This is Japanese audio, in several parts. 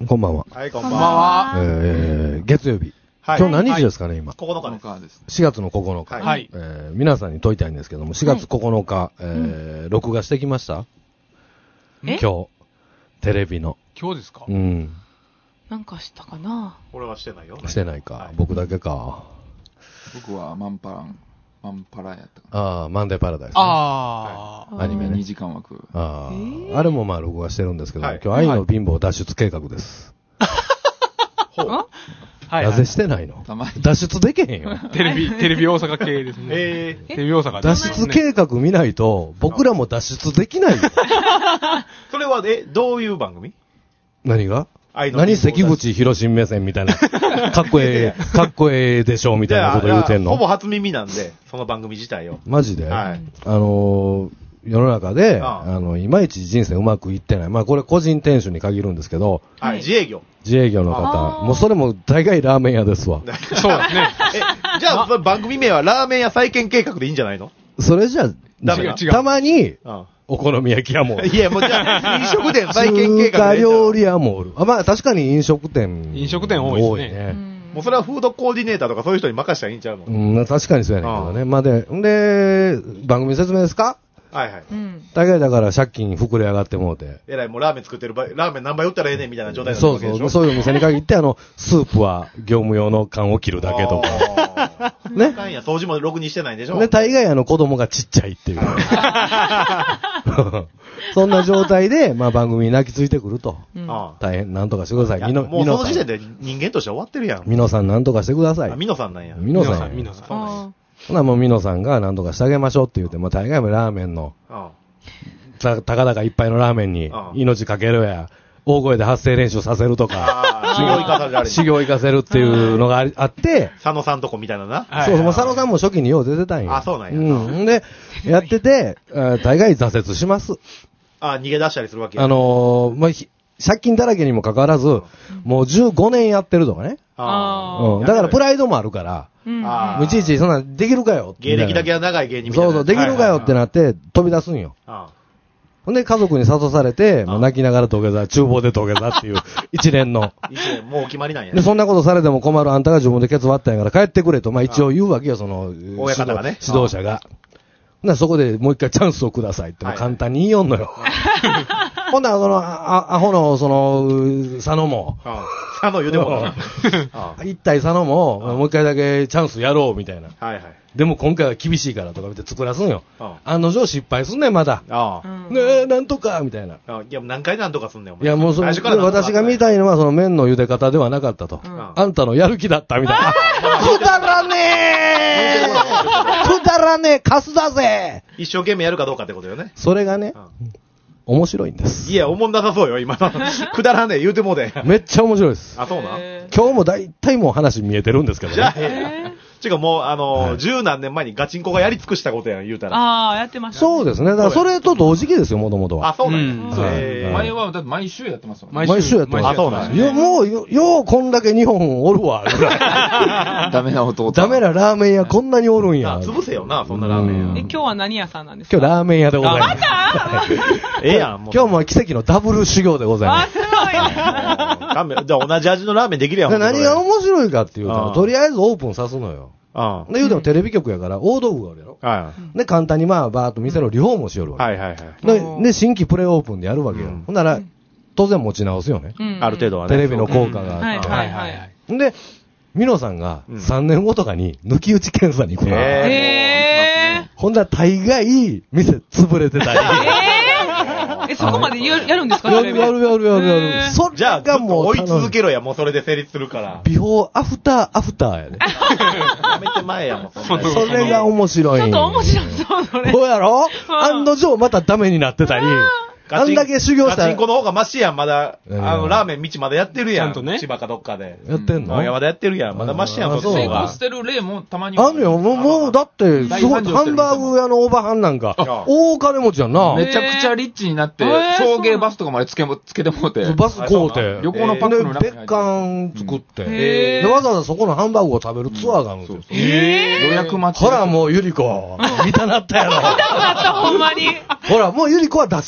こんばんは。 はい、こんばんは。 月曜日。 はい、 今日何日ですかね、今。 9日です。 4月の9日。 はい。 皆さんに問いたいんですけども、4月9日、録画してきました今日、テレビの。 今日ですか？ うん。 なんかしたかな？ 俺はしてないよ。 してないか。僕だけか。 僕はマンパラやったかな。ああ、マンデーパラダイス、ね。 ああ。アニメね。 2時間枠。 ああ。あれもまあ録画してるんですけど、今日愛の貧乏脱出計画です。 ほう。 なぜしてないの？脱出できへんよ。 テレビ大阪系ですね。テレビ大阪脱出計画見ないと、僕らも脱出できないよ。 それは、どういう番組？ 何が？何関口広新目線みたいな。かっこええでしょみたいなこと言うてんの。 ほぼ初耳なんで、その番組自体を。 マジで？ はい。 世の中で、いまいち人生うまくいってない。まあこれ個人店主に限るんですけど。 はい、自営業の方。もうそれも大概ラーメン屋ですわ。 そうですね。 じゃあ、番組名はラーメン屋再建計画でいいんじゃないの？ それじゃ、 ダメだ。 たまに、お好み焼き屋も。 いや、もうじゃあ、飲食店再建計画で。 中華料理屋もおる。まあ確かに飲食店多いですね。 もうそれはフードコーディネーターとかそういう人に任せたらいいんちゃうの？ 確かにそうやねんけどね。まあで、番組説明ですか？ はいはい。 大概だから借金膨れ上がってもうて。 えらい、もうラーメン作ってる場合、ラーメン何杯売ったらええねんみたいな状態になるわけでしょ？そういうお店に限って、スープは業務用の缶を切るだけとか。 ね。掃除もろくにしてないんでしょ？ で、大概子供がちっちゃいっていう。そんな状態で、まあ番組に泣きついてくると。大変、なんとかしてください。 もうその時点で人間として終わってるやん。 ミノさんなんとかしてください。 ミノさんなんや。 ミノさん。ほなもうミノさんがなんとかしてあげましょうって言うて、もう大概もラーメンの、たかだか一杯のラーメンに命かけるや、大声で発声練習させるとか、修行行かせるっていうのがあって、 佐野さんとこみたいなな。 そう、佐野さんも初期によう出てたんや。 あ、そうなんや。 で、やってて、大概挫折します。 逃げ出したりするわけや。 まあ、借金だらけにもかかわらず、もう15年やってるとかね。だからプライドもあるから、いちいちそんなできるかよ。 芸歴だけは長い芸人みたいな。 そう、できるかよってなって飛び出すんよ。ほんで家族に諭されて、泣きながら土下座、厨房で土下座っていう一連の。 もう決まりなんや。 で、そんなことされても困る、あんたが自分でケツ割ったんやから帰ってくれと、まあ一応言うわけよ、 親方がね。 指導者が。そこでもう一回チャンスをくださいって簡単に言いよんのよ。ほんなら、アホの、佐野も。 佐野言うても一体佐野も、もう一回だけチャンスやろうみたいな。 はいはい。 でも今回は厳しいからとか見て作らすんよ。案の定失敗すんねん、まだ。ねえ、なんとか、みたいな。 いや、何回なんとかすんねん、お前。 いや、もう私が見たいのは、麺の茹で方ではなかったと。あんたのやる気だったみたいな。くだらねえくだらねえカスだぜ一生懸命やるかどうかってことよね。 それがね、面白いんです。 いや、おもんなさそうよ、今。くだらねえ言うてもうで。 めっちゃ面白いです。 あ、そうな。 今日もだいたいもう話見えてるんですけどね。 じゃあ、てかもう、十何年前にガチンコがやり尽くしたことやん、言うたら。 やってました。 そうですね。だからそれと同時期ですよ、もともとは。 あ、そうなんや。 前は、だって毎週やってますもんね。毎週やってます。 あ、そうなんや。 もう、ようこんだけ日本おるわ。 ダメな弟。 ダメなラーメン屋こんなにおるんや。 潰せよな、そんなラーメン屋。 今日は何屋さんなんですか？ 今日ラーメン屋でございます。 ええやん、もう。 今日も奇跡のダブル修行でございます。 すごいね。 じゃあ同じ味のラーメンできるやん。 何が面白いかっていうと、とりあえずオープンさすのよ。で、言うてもテレビ局やから、大道具があるやろ。で、簡単にバーっと店のリフォームをしよるわけ。で、新規プレオープンでやるわけよ。ほんなら、当然持ち直すよね。 ある程度はね。 テレビの効果があって。で、ミノさんが3年後とかに抜き打ち検査に行くの。ほんなら大概、店潰れてたり。 そこまでやるんですか？ やる。 じゃあ、もう追い続けろや、もうそれで成立するから。 ビフォー、アフターやね。 やめて前やもん、 それが面白い。 ちょっと面白そう、それ。 そうやろ？案の定またダメになってたり。あんだけ修行したら。 ガチンコの方がマシやん、まだ。ラーメン道まだやってるやん。 ちゃんとね。 千葉かどっかで。 やってんの？ いや、まだやってるやん。まだマシやん、そっちの方が。 捨てる例もたまに。 あるよ、もう、だって、すごい、ハンバーグ屋のおばはんなんか、大金持ちやんな。 めちゃくちゃリッチになって、送迎バスとかまでつけてもうて。 バス買うて。 旅行のパックの中で、別館作って。で、わざわざそこのハンバーグを食べるツアーがあるんですよ。 予約待ち。 ほら、もうゆり子、見たなったやろ。 見たなった、ほんまに。 ほら、もうゆり子は脱出できま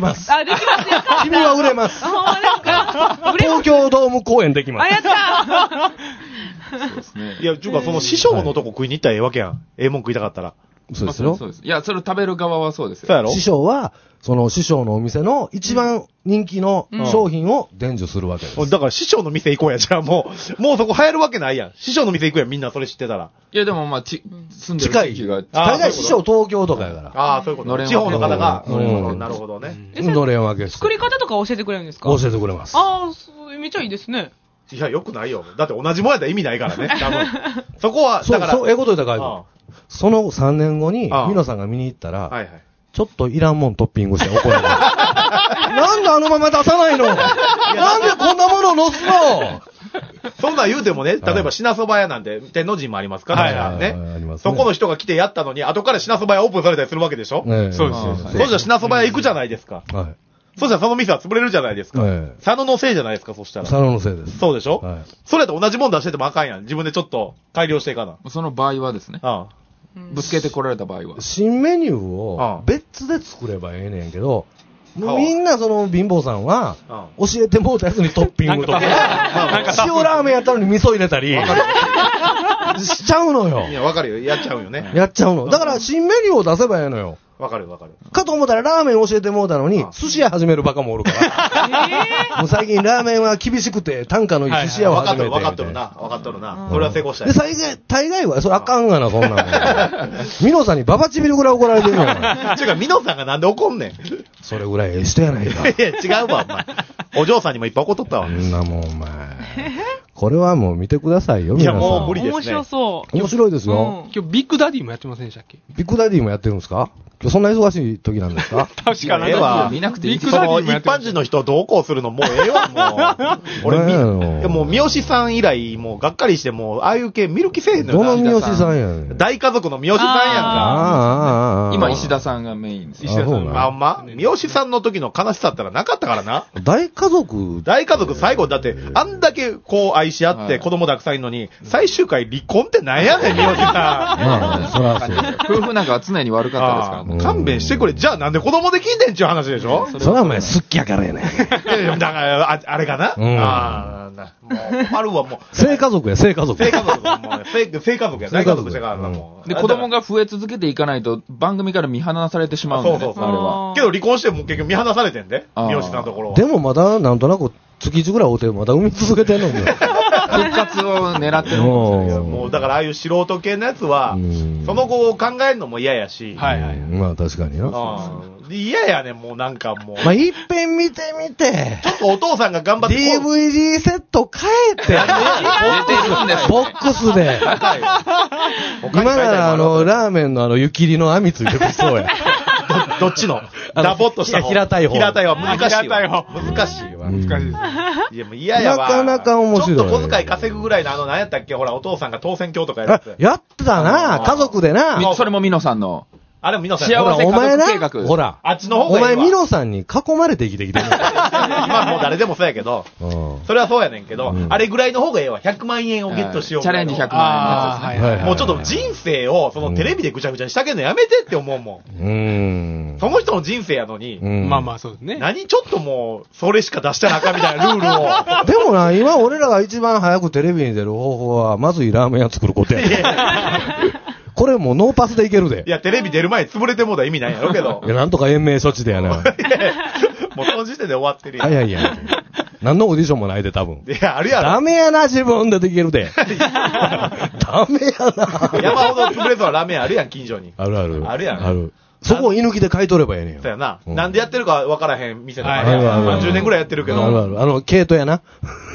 ます。 あ、できますよ。 君は売れます。 ほんまですか。 東京ドーム公演できます。 あ、やったそうですね。 いや、ちゅうかその師匠のとこ食いに行ったらええわけやん。ええもん食いたかったら。 そうですよ。 そうです。いや、それを食べる側はそうですよ。 そうやろ師匠は、その師匠のお店の一番人気の商品を伝授するわけです。 だから師匠の店行こうや、じゃあもうそこ流行るわけないやん。師匠の店行くやん、みんなそれ知ってたら。 いや、でもまあ、住んでる地域が。 大概師匠東京とかやから。 ああ、そういうこと。地方の方が。なるほどね。 のれん分けして。 作り方とか教えてくれるんですか？ 教えてくれます。 ああ、めっちゃいいですね。 いや、よくないよ。だって同じもんやったら意味ないからね。多分。そこは、だから。 そう、ええこと言ったら書いて。その3年後に、ミノさんが見に行ったら、はいはい。ちょっといらんもんトッピングして怒られる。なんであのまま出さないの？なんでこんなものを載すの？ そんなん言うてもね、例えば品そば屋なんて天王寺もありますから、ね。そこの人が来てやったのに、後から品そば屋オープンされたりするわけでしょ？ そうです。 そうじゃ品そば屋行くじゃないですか。はい。そしたらその店は潰れるじゃないですか。佐野のせいじゃないですか、そしたら。 佐野のせいです。 そうでしょ？それと同じもん出しててもあかんやん。自分でちょっと改良していかな。 その場合はですね。ぶつけてこられた場合は。 新メニューを別で作ればええねんけど、みんなその貧乏さんは、教えてもうたやつにトッピングとか、塩ラーメンやったのに味噌入れたり、しちゃうのよ。 いや、わかるよ。やっちゃうよね。 やっちゃうの。だから新メニューを出せばええのよ。 わかるわかる。 かと思ったらラーメン教えてもうたのに、寿司屋始めるバカもおるから。もう最近ラーメンは厳しくて、単価のいい寿司屋を始めて。 わかっとるな。それは成功したで、大概は、それあかんがな、そんなもん。ミノさんにババチビるぐらい怒られてるのよ。 違う、ミノさんがなんで怒んねん。 それぐらい人やないか。 いや、違うわ、お前。お嬢さんにもいっぱい怒っとったわ。 そんなもん、お前。これはもう見てくださいよ、皆さん。 いや、もう無理ですね。 面白そう。 面白いですよ。 今日ビッグダディもやってませんでしたっけ？ ビッグダディもやってるんですか？今日そんな忙しい時なんですか？ 確かに。 見なくていい。 その一般人の人を同行するのもうええわ、もう。俺、もう三好さん以来、もうがっかりして、もう、ああいう系見る気せえへんのよ。 どの三好さんやねん。 大家族の三好さんやんか。 今、石田さんがメインです。 石田さん。三好さんの時の悲しさったらなかったからな。 大家族最後、だって、あんだけこう愛し合って子供たくさんいるのに、最終回離婚ってなんやねん、三好さん。 まあ、そらそう。 夫婦仲は常に悪かったですからね。 勘弁してくれ。じゃあなんで子供できんねんちゅう話でしょ？ それはお前好きやからやねん。 だから、あれかな？もう、困るわ、もう。 性家族や、性家族。 性家族や、大家族してからな、もう。 で、子供が増え続けていかないと、番組から見放されてしまうんだね。 そう、あれは。けど離婚しても結局見放されてんで、三好さんのところは。 でもまだ、なんとなく、月1ぐらい会うて、まだ産み続けてんのに。 復活を狙ってるもんですよ。 もう、だからああいう素人系のやつは、その後を考えるのも嫌やし。 はいはい。 まあ確かにな。 嫌やねん、もうなんかもう。 まあ、いっぺん見てみて。 ちょっとお父さんが頑張って。 DVD セット変えて。 出てるんです。 ボックスで。今ならラーメンの湯切りの網ついてきそうや。 どっちのダボっとした方。 平たい方。 平たい方。難しいわ。難しいわ。 難しいです。 いや、もう嫌やわ。 なかなか面白い。 ちょっと小遣い稼ぐぐらいの何やったっけ？ほら、お父さんが当選鏡とかやって。 やってたな、家族でな。 それもミノさんの。 あれもミノさん。 幸せ家族計画。 ほら、 あっちの方がいいわ。 お前ミノさんに囲まれて生きてきてる。 今もう誰でもそうやけど、それはそうやねんけど、あれぐらいの方がええわ。100万円をゲットしよう。 チャレンジ100万円のやつですね。 もうちょっと人生を、そのテレビでぐちゃぐちゃにしたけんのやめてって思うもん。その人の人生やのに、 まあまあそうですね。 何ちょっともう、それしか出したらあかんみたいなルールを。 でもな、今俺らが一番早くテレビに出る方法は、まずいラーメン屋作ることや。これもうノーパスでいけるで。 いや、テレビ出る前に潰れてもうたら意味ないやろうけど。 いや、なんとか延命処置でやな。 もうその時点で終わってるやん。 いやいや。何のオーディションもないで、多分。 いや、あるやろ。 ダメやな、自分でできるで。ダメやな。 山ほど潰れそうなラーメンあるやん、近所に。 あるある。 あるやん。 ある。そこを居抜きで買い取ればええねん。 そうやな。なんでやってるか分からへん店とかね。10年ぐらいやってるけど。 あるある。ケイトやな。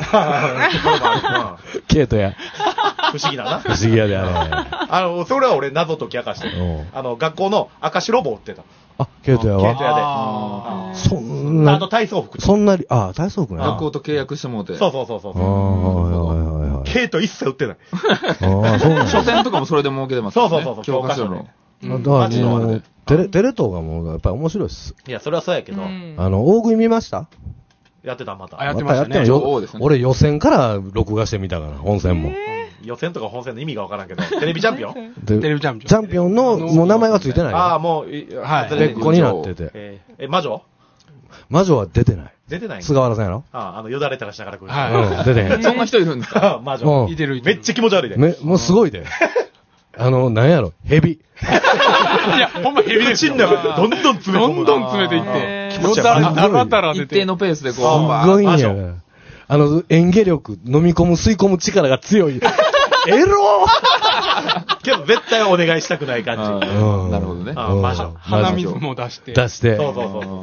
ケイトや。 不思議だな。 不思議やで、あれ。それは俺謎解き明かしてる。学校の赤白棒売ってた。 あ、ケイトやわ。 ケイトやで。そんな。 体操服。 そんなに、体操服ね。 学校と契約してもうて。 そう。ケイト一切売ってない。 書店とかもそれで儲けてます。 そう。 教科書の。 だからもう、テレ東がもう、やっぱり面白いっす。 いや、それはそうやけど。 大食い見ました？ やってた、また。 やってましたね。 俺予選から録画してみたから、本戦も。 予選とか本戦の意味がわからんけど、テレビチャンピオンテレビチャンピオン。 チャンピオンの、もう名前はついてない。 もう、 別個になってて。 魔女魔女は出てない。 出てない。 菅原さんやろ？ よだれたら下から来る。 はい。 出てへん。 そんな人いるんですか？ 魔女。 いてる。 めっちゃ気持ち悪いで。 もうすごいで。なんやろ、蛇。 いや、ほんま蛇ですよ。 口の中どんどん詰め込む。 どんどん詰めていって。 気持ち悪い。 だらだら出て。 一定のペースでこう。 すごいんや。演技力、飲み込む、吸い込む力が強い。エローけど絶対お願いしたくない感じ。 なるほどね。 魔女。 鼻水も出して。 出して。 そう。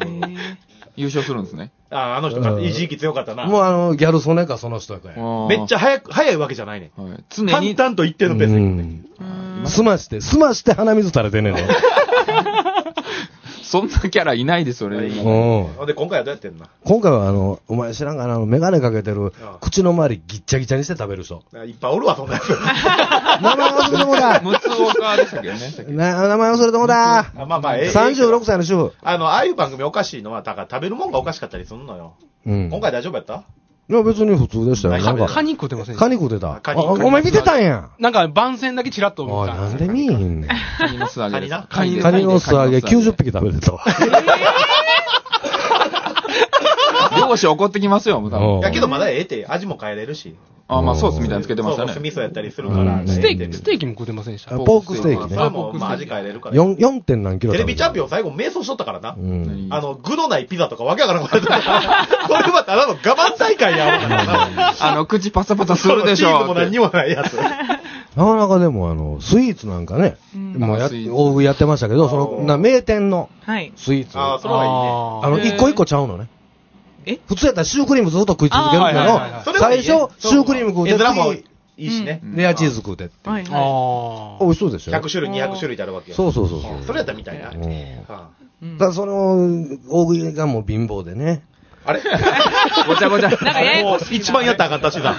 優勝するんですね。 あの人が一時期強かったな。 もうギャル曽根かその人やから。 めっちゃ早いわけじゃないね。 常に。 淡々と一定のペースで行くね。 すまして鼻水垂れてんねんね。 そんなキャラいないですよね。 で、今回はどうやってんの？ 今回はお前知らんかな、メガネかけてる、口の周りぎっちゃぎちゃにして食べる人。 いっぱいおるわ、そんなやつ。 名前忘れてもだ。 ムツオカでしたっけどね。 名前忘れてもだ。36歳の主婦。 ああいう番組おかしいのは、だから食べるもんがおかしかったりするのよ。今回大丈夫やった？ いや、別に普通でしたよ。 カニ食ってません？ カニ食ってた。お前見てたんや。 なんか番宣だけチラッと見た。 なんで見えへんねん。 カニの素揚げ。 カニの素揚げ90匹食べてたわ。 漁師怒ってきますよ、多分。 いやけどまだええって、味も変えれるし。 まあソースみたいにつけてましたね。 そう、味噌やったりするから。 ステーキも食ってませんでした？ ポークステーキね。 それも味変えれるから。 4. 点何キロテレビチャンピオン最後瞑想しとったからな。具のないピザとかわけわからんことやったから。これはただの我慢大会や。 口パサパサするでしょ。 チーズも何にもないやつ。 なかなかでもスイーツなんかね、大食いやってましたけど、名店のスイーツ。 それはいいね。一個一個ちゃうのね。普通やったらシュークリームずっと食い続けるけど、最初、シュークリーム食うて、 いいしね。 レアチーズ食うてって。美味しそうでしょ。 100種類、200種類ってあるわけよ。 そう。それやったらみたいな。 だからその、大食いがもう貧乏でね。 あれごちゃごちゃ。 もう一番やったらあかんたしだ。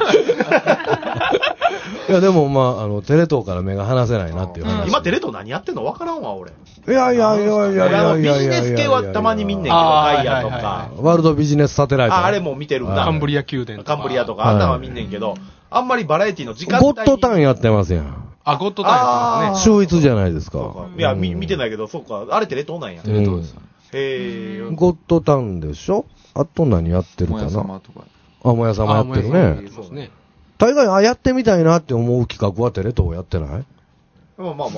いや、でもテレ東から目が離せないなっていう話。 今テレ東何やってんのわからんわ、俺。 いや。 ビジネス系はたまに見んねんけど、ガイアとか。 ワールドビジネスサテライト。 あれも見てるんだ。 カンブリア宮殿。 カンブリアとか、あんなは見んねんけど、あんまりバラエティの時間帯。 ゴッドタンやってますやん。 ゴッドタンやってますね。秀逸じゃないですか。 いや、見てないけど、そうか。あれテレ東なんや。 テレ東です。 ゴッドタンでしょ？あと何やってるかな？もや様とか。もや様やってるね。大概、やってみたいなって思う企画はテレ東やってない？ まあ、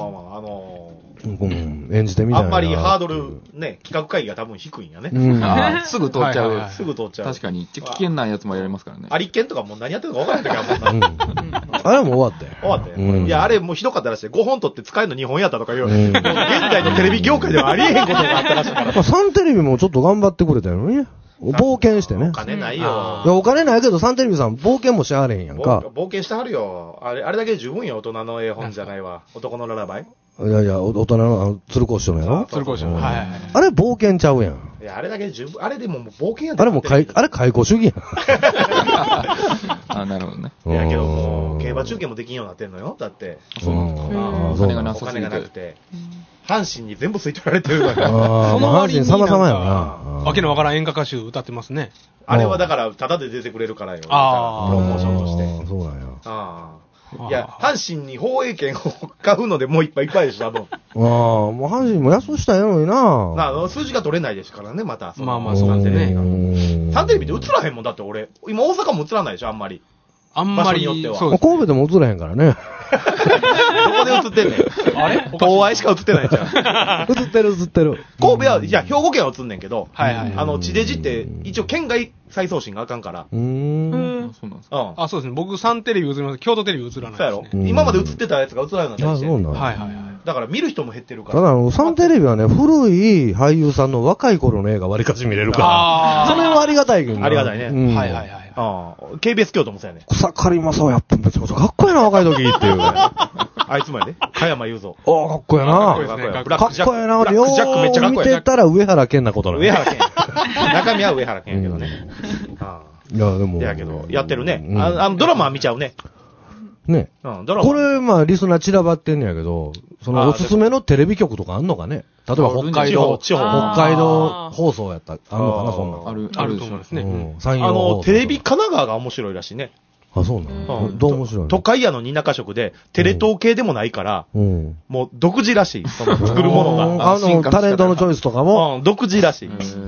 演じてみたいな。 あんまりハードル、ね、企画会議が多分低いんやね。 すぐ通っちゃう。 すぐ通っちゃう。 確かに、危険なやつもやりますからね。 アリッケンとかもう何やってるか分からんときあんもんな。あれも終わったよ。 終わったよ。いや、あれもうひどかったらしい。5本取って使えるの2本やったとかいう。現代のテレビ業界ではありえへんことがあったらしいから。 サンテレビもちょっと頑張ってくれたよね。冒険してね。 お金ないよ。 いや、お金ないけど、サンテレビさん冒険もしはれへんやんか。 冒険してはるよ。あれだけで十分よ、大人の絵本じゃないわ。男のララバイ。 いや、大人の鶴子師匠のやろ？ 鶴子師匠。はい。 あれ冒険ちゃうやん。 いや、あれだけで十分、あれでも冒険やん。 あれもあれ解雇主義やん。 なるほどね。 いやけどもう、競馬中継もできんようになってんのよ。だって。 お金がなさすぎて。 お金がなくて。阪神に全部吸い取られてるから。 その割に様々やな。 わけのわからん演歌歌手歌ってますね。 あれはだから、タダで出てくれるからよ。プロモーションとして。 そうなんや。 いや、阪神に放映権を買うのでもういっぱいでしょ、多分。 もう阪神も安したらええのにな。 数字が取れないですからね、また。 まあ、そうなんでね。 サンテレビで映らへんもんだって俺。今大阪も映らないでしょ、あんまり。 場所によっては。 神戸でも映らへんからね。 どこで映ってんねん。あれ東愛しか映ってないじゃん。 映ってる。 神戸は、いや、兵庫県は映んねんけど、地デジって一応県外再送信があかんから。 そうなんですか。 そうですね。僕サンテレビ映ります。京都テレビ映らない。 そうやろ。今まで映ってたやつが映らないようになったりして。 そうなん。 だから見る人も減ってるから。 ただサンテレビはね、古い俳優さんの若い頃の映画割かし見れるから。それはありがたいけどね。 ありがたいね。KBS 京都もそうやね。 草刈正雄やっぱめちゃくちゃかっこいいな、若い時っていう。 あいつもやで。加山雄三。 かっこいいな。かっこいいな。俺、よー見てたら上原健なことなの。 上原健。中身は上原健やけどね。 いや、でも。 やけど、やってるね。ドラマは見ちゃうね。 ね。これ、リスナー散らばってんねやけど、おすすめのテレビ局とかあんのかね？例えば北海道放送やった。あんのかな、そんな。 あると思いますね。 テレビ神奈川が面白いらしいね。 あ、そうなの？どう面白いの？ 都会屋の二中色で、テレ東系でもないから、もう独自らしい。作るものが。 タレントのチョイスとかも。 独自らしい。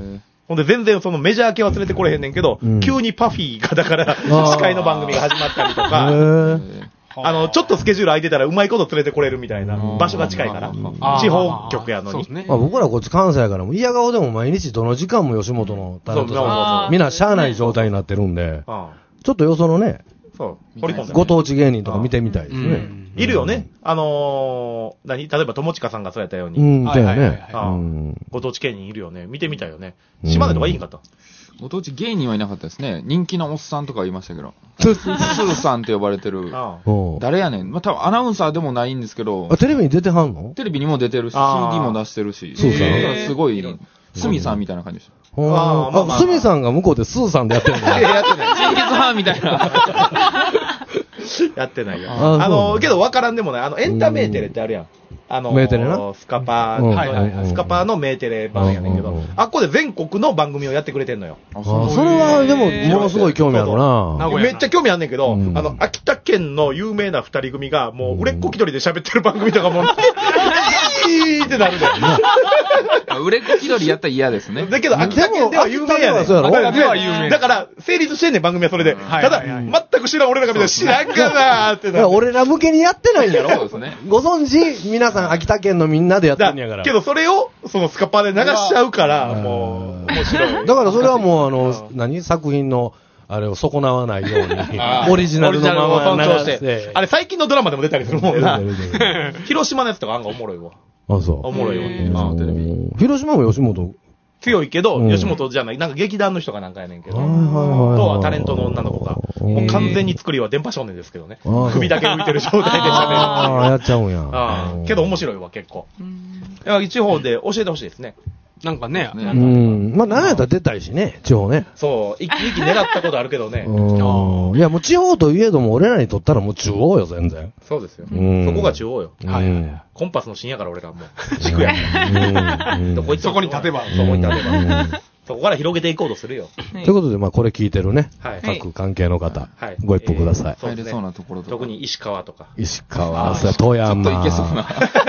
ほんで全然そのメジャー系は連れてこれへんねんけど、急にパフィーがだから司会の番組が始まったりとか、ちょっとスケジュール空いてたらうまいこと連れてこれるみたいな、場所が近いから、地方局やのに。 僕らこっち関西やからも嫌顔でも毎日どの時間も吉本のタレントさん、みんなしゃあない状態になってるんで、ちょっとよそのね、ご当地芸人とか見てみたいですね。 いるよね。例えば友近さんがそうやったように。ご当地芸人いるよね。見てみたいよね。島根とかいいんかった？ ご当地芸人はいなかったですね。人気のおっさんとかいましたけど。スーさんって呼ばれてる。誰やねん。まあ、多分アナウンサーでもないんですけど。 テレビに出てはんの？ テレビにも出てるし、CD も出してるし。 スーさん。 すごい、スミさんみたいな感じでした。 スミさんが向こうでスーさんでやってるんだ。 やってない。チンギスハンみたいな。 やってないよ。けど分からんでもない。エンタメーテレってあるやん。 メーテレなスカパーのメーテレ版やねんけど、あっこで全国の番組をやってくれてんのよ。 それはでも、ものすごい興味あるな。 めっちゃ興味あんねんけど、秋田県の有名な二人組が、もう売れっ子気取りで喋ってる番組とかも、ってなるで。 売れっ子気取りやったら嫌ですね。 だけど、秋田県では有名やねん。だから、成立してんねん、番組はそれで。ただ、全く知らん俺らが見たら知らんかなーってなる。 俺ら向けにやってないんやろ？ そうですね。 ご存知、皆さん秋田県のみんなでやってんやから。 けど、それを、そのスカパーで流しちゃうから、もう、面白い。 だからそれはもう、作品の、あれを損なわないように、オリジナルのまま流して。 あれ、最近のドラマでも出たりするもんな。広島のやつとか案がおもろいわ。 あ、そう。 おもろいわ。 広島も吉本強いけど、吉本じゃない、なんか劇団の人がなんかやねんけど、とはタレントの女の子が、もう完全に作りは電波少年ですけどね。首だけ浮いてる状態で喋る。 やっちゃうんや。 けど面白いわ、結構。地方で教えてほしいですね。 なんかね。 まあ、何やったら出たいしね、地方ね。 そう、一気狙ったことあるけどね。 いや、もう地方といえども、俺らにとったらもう中央よ、全然。 そうですよ。そこが中央よ。コンパスの芯やから、俺らもう。地区や。 そこに立てば。 そこに立てば。そこから広げていこうとするよ。 ということで、まあ、これ聞いてるね。各関係の方、ご一報ください。 入れそうなところとか。 特に石川とか。 石川、富山。 ちょっといけそうな。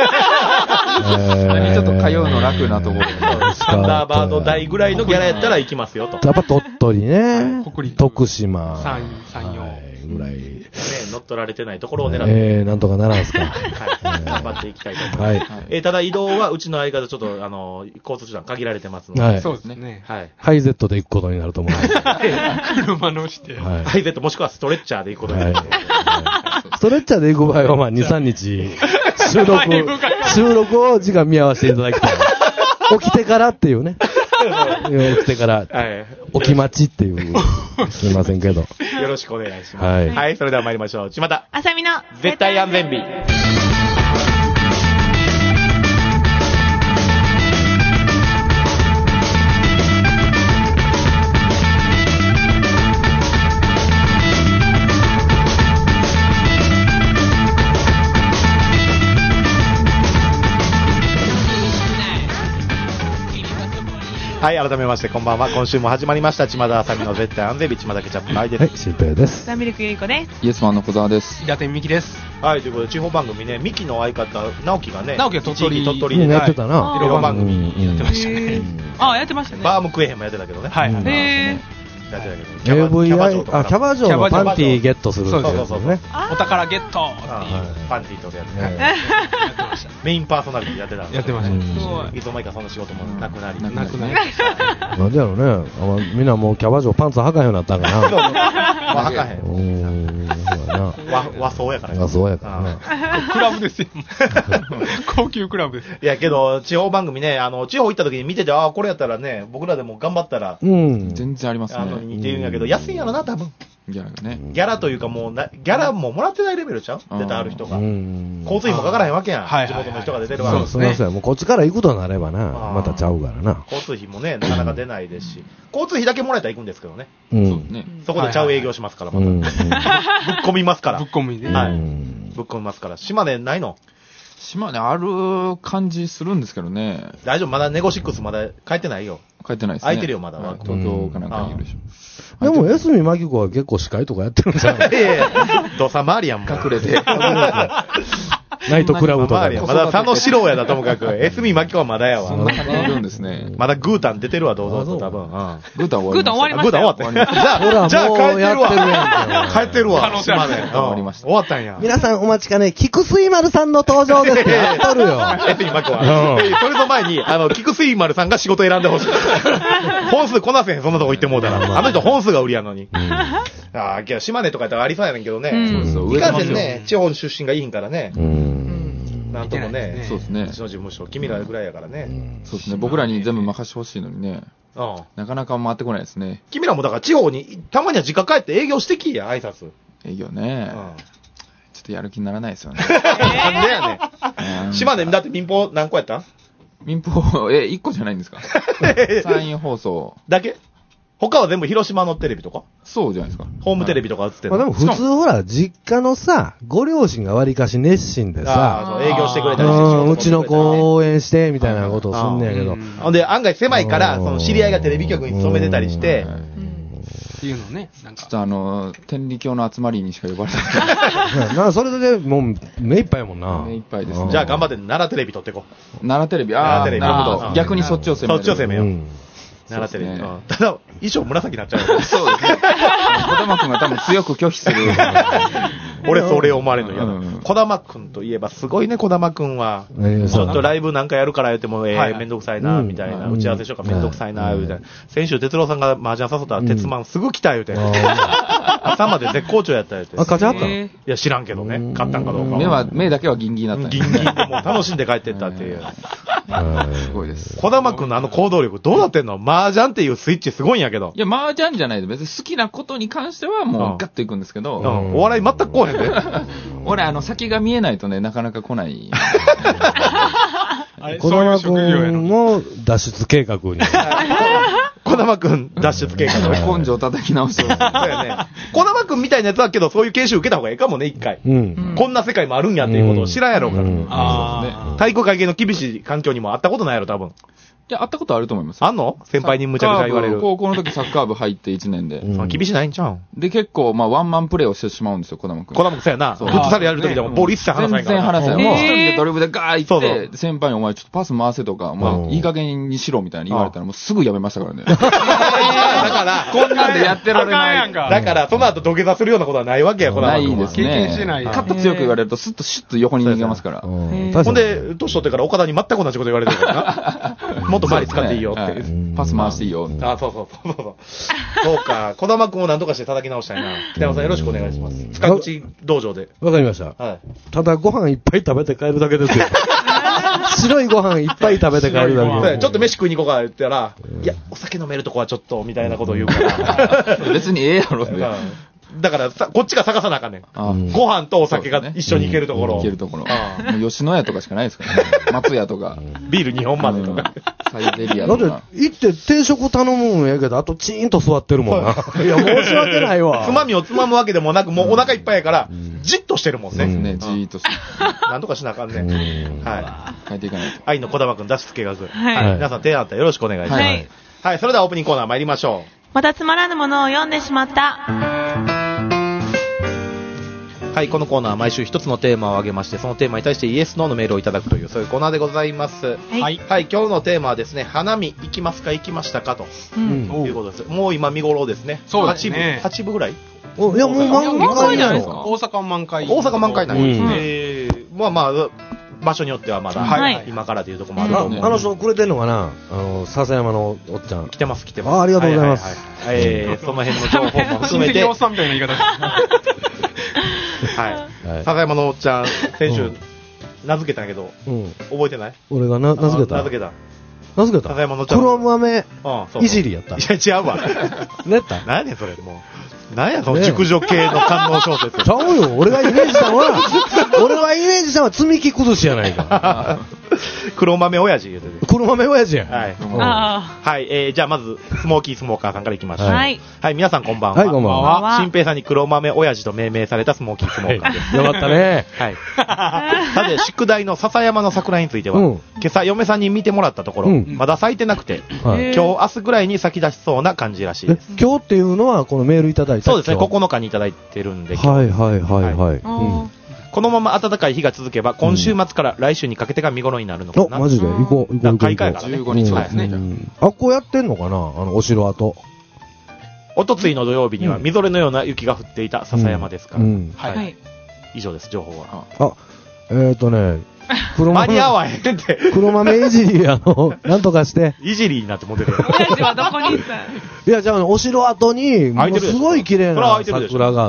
ちょっと通うの楽なところ。 サンダーバード台ぐらいのギャラやったら行きますよと。 やっぱ鳥取ね。徳島。 山陽。 ぐらい。 ね、乗っ取られてないところを狙って。 なんとかならんすか。 頑張っていきたいと思います。ただ移動はうちの相方ちょっと、交通手段限られてますので。 そうですね。 ハイゼットで行くことになると思います。 車乗して。 ハイゼットもしくはストレッチャーで行くことになる。 ストレッチャーで行く場合は、まあ、2、3日、収録を時間見合わせていただきたい。起きてからっていうね。起きてから、起き待ちっていう、すいませんけど。 よろしくお願いします。はい、それでは参りましょう。ちまた。 あさみの絶対安全日。はい、改めましてこんばんは。今週も始まりました千葉田あさみの絶対安全日、千葉田ケチャップのアイデです。 はい、新平です。 ザミルクゆいこです。 イエスマンの小沢です。 伊達美希です。 はい、ということで地方番組ね、ミキの相方直樹がね、 直樹は鳥取でやってたな。 いろ番組やってましたね。 やってましたね。 バームクエヘンもやってたけどね。 はい。 やってたけど。キャバ嬢のパンティーゲットするってやつね。 お宝ゲットっていうパンティーとやってメインパーソナリティやってた。 やってました。 いつの間にかその仕事もなくなり。 なんでやろね。みんなもうキャバ嬢パンツ履かへんようになったんかな。 履かへん。和装やから。 和装やからね。 クラブですよ。高級クラブです。 いやけど、地方番組ね、地方行った時に見てて、これやったらね、僕らでも頑張ったら、 全然ありますね。 似てるんやけど、安いんやろな、多分。 ギャラがね。 ギャラというかもう、ギャラももらってないレベルちゃう出たある人が。交通費もかからへんわけやん。地元の人が出てるわけそうですね。もうこっちから行くとなればな、またちゃうからな。 交通費もね、なかなか出ないですし、交通費だけもらえたら行くんですけどね。そこでちゃう営業しますから、また。ぶっ込みますから。 ぶっ込みね。 はい。ぶっ込みますから。島根ないの？ 島根ある感じするんですけどね。 大丈夫、まだネゴシックスまだ帰ってないよ。 帰ってないですね。 空いてるよ、まだ。 東京かなんかにいるでしょ。でも、江角真紀子は結構司会とかやってるんじゃない？ 土佐回りやんもん。 隠れて。 ナイトクラブとか。 まだ佐野史郎やだともかく、エスミマキコはまだやわ。 そんな感じいるんですね。 まだグータン出てるわ、堂々と多分。 グータン終わりました。 グータン終わりました。 グータン終わった。じゃあ帰ってるわ。帰ってるわ。 島根。 終わりました。 終わったんや。 皆さんお待ちかね、菊水丸さんの登場ですってやっとるよ。 エスミマキコは。それの前に、菊水丸さんが仕事選んでほしい。本数こなせへん、そんなとこ行ってもうたら。あの人本数が売りやのに。ああ、けど島根とかやったらありそうやねんけどね。いかんせんね、地方の出身がいいんからね。なんともね、 そうですね。 うちの事務所、君らぐらいやからね。 そうですね。僕らに全部任せてほしいのにね。なかなか回ってこないですね。 君らもだから地方に、たまには実家帰って営業してきや、挨拶。 営業ね。ちょっとやる気にならないですよね。 なんでやねん。島根、だって民放何個やったん？ 民放、1個じゃないんですか？山陰放送。 だけ？他は全部広島のテレビとか？ そうじゃないですか。 ホームテレビとか映ってるの。でも普通ほら、実家のさ、ご両親がわりかし熱心でさ、 営業してくれたりして、 うちの子を応援して、みたいなことをすんねやけど。 ほんで、案外狭いから、その知り合いがテレビ局に勤めてたりして、 っていうのね、なんか。 ちょっと天理教の集まりにしか呼ばれない。 それでもう、目いっぱいやもんな。 目いっぱいですね。 じゃあ頑張って奈良テレビ撮ってこう。 奈良テレビ、なるほど。逆にそっちを攻めよう。 そっちを攻めよう。奈良テレビ。ただ、衣装紫になっちゃう。 そうですね。小玉くんが多分強く拒否する。 俺それ思われるの嫌だ。小玉くんといえばすごいね、小玉くんは。ちょっとライブなんかやるから言っても、めんどくさいな、みたいな。打ち合わせしようかめんどくさいな、みたいな。先週、哲郎さんが麻雀誘ったら、鉄マンすぐ来た言うて。朝まで絶好調やった言うて。 勝ちはったの？ いや、知らんけどね。勝ったんかどうか。 目だけはギンギンになった。 ギンギンでもう楽しんで帰ってったっていう。 すごいです。 小玉くんのあの行動力どうなってんの？麻雀っていうスイッチすごいんやけど。 いや、麻雀じゃないで、別に好きなことに関してはもうガッといくんですけど。 お笑い全く来おへんで。 俺、先が見えないとね、なかなか来ない。 小玉くんも脱出計画に。 小玉くん脱出計画。 根性叩き直して。そうやね。小玉くんみたいなやつだけど、そういう研修受けた方がいいかもね、一回。こんな世界もあるんやっていうことを知らんやろうから。体育会系の厳しい環境にもあったことないやろ、多分。 いや、会ったことあると思います。 あんの？先輩にむちゃくちゃ言われる。 高校の時サッカー部入って1年で。 厳しないんちゃうん？ で、結構、ワンマンプレーをしてしまうんですよ、小玉くん。 小玉くんそうやな。フットサルやる時でもボール一切離さないから。 全然離さない。もう一人でドリブルでガーッ行って、先輩にお前ちょっとパス回せとか、いい加減にしろみたいに言われたら、もうすぐやめましたからね。だから、こんなんでやってられない。 だから、その後土下座するようなことはないわけや、これ。 ないですね。 経験してない。 カッと強く言われると、スッとシュッと横に逃げますから。ほんで、年取ってから岡田に全く同じこと言われてるからな。もっと周り使っていいよって。 パス回していいよ。 あ、そう。そうか。小玉くんを何とかして叩き直したいな。北山さんよろしくお願いします。塚口道場で。 わかりました。ただご飯いっぱい食べて帰るだけですよ。白いご飯いっぱい食べて帰るだけ。 ちょっと飯食いに行こうか言ったら、いや、お酒飲めるとこはちょっと、みたいなことを言うから。 別にええやろって。 だからこっちが探さなあかんねん。ご飯とお酒が一緒に行けるところ。 行けるところ。もう吉野家とかしかないですからね。松屋とか。 ビール2本までとか。 サイゼリアとか。 だって行って定食頼むんやけど、あとチーンと座ってるもんな。いや、申し訳ないわ。 つまみをつまむわけでもなく、もうお腹いっぱいやから、じっとしてるもんね。 ね、じーっとして。 なんとかしなあかんね。 はい。変えていかないと。 愛の小玉くん脱出計画。はい。皆さん提案あったらよろしくお願いします。はい。それではオープニングコーナー参りましょう。 またつまらぬものを読んでしまった。 はい、このコーナーは毎週一つのテーマを挙げまして、そのテーマに対してイエス・ノーのメールをいただくという、そういうコーナーでございます。はい。はい、今日のテーマはですね、花見行きますか行きましたかということです。もう今見頃ですね。 そうですね。 8部ぐらい？ いや、もう満開じゃないですか。 大阪満開。 大阪満開なんです。まあ、場所によってはまだ、今からというところもあると思う。 あの人くれてんのかな？笹山のおっちゃん。 来てます。 ありがとうございます。 その辺の情報も含めて。 親戚おっさんみたいな言い方。 はい。笹山のおっちゃん、先週、名付けたんやけど、覚えてない？ 俺が名付けた。 笹山のおっちゃん。 黒豆、いじりやった。 いや、違うわ。 ねった？ 何やねん、それ、もう。何や、その熟女系の官能小説。 ちゃうよ。俺がイメージしたのは積み木崩しやないか。 黒豆親父言うてる。 黒豆親父や。 はい。はい。じゃあまず、スモーキースモーカーさんからいきましょう。はい。皆さんこんばんは。 はい、こんばんは。 新平さんに黒豆親父と命名されたスモーキースモーカーです。 よかったね。 はい。さて、宿題の笹山の桜については、今朝嫁さんに見てもらったところ、まだ咲いてなくて、今日明日ぐらいに咲き出しそうな感じらしいです。 今日っていうのは、このメールいただいた？ そうですね、9日にいただいてるんで。 はい。 このまま暖かい日が続けば、今週末から来週にかけてが見頃になるのかな。 マジで行こう。 開会からね。 15日ですね。 あ、こうやってんのかなお城跡。 おとついの土曜日には、みぞれのような雪が降っていた笹山ですから。 はい。 以上です、情報は。間に合わへんって。 黒豆いじり、なんとかして。 いじりになってモデル。 親父はどこに行ったいや、じゃあ、お城跡に、すごい綺麗な桜があって。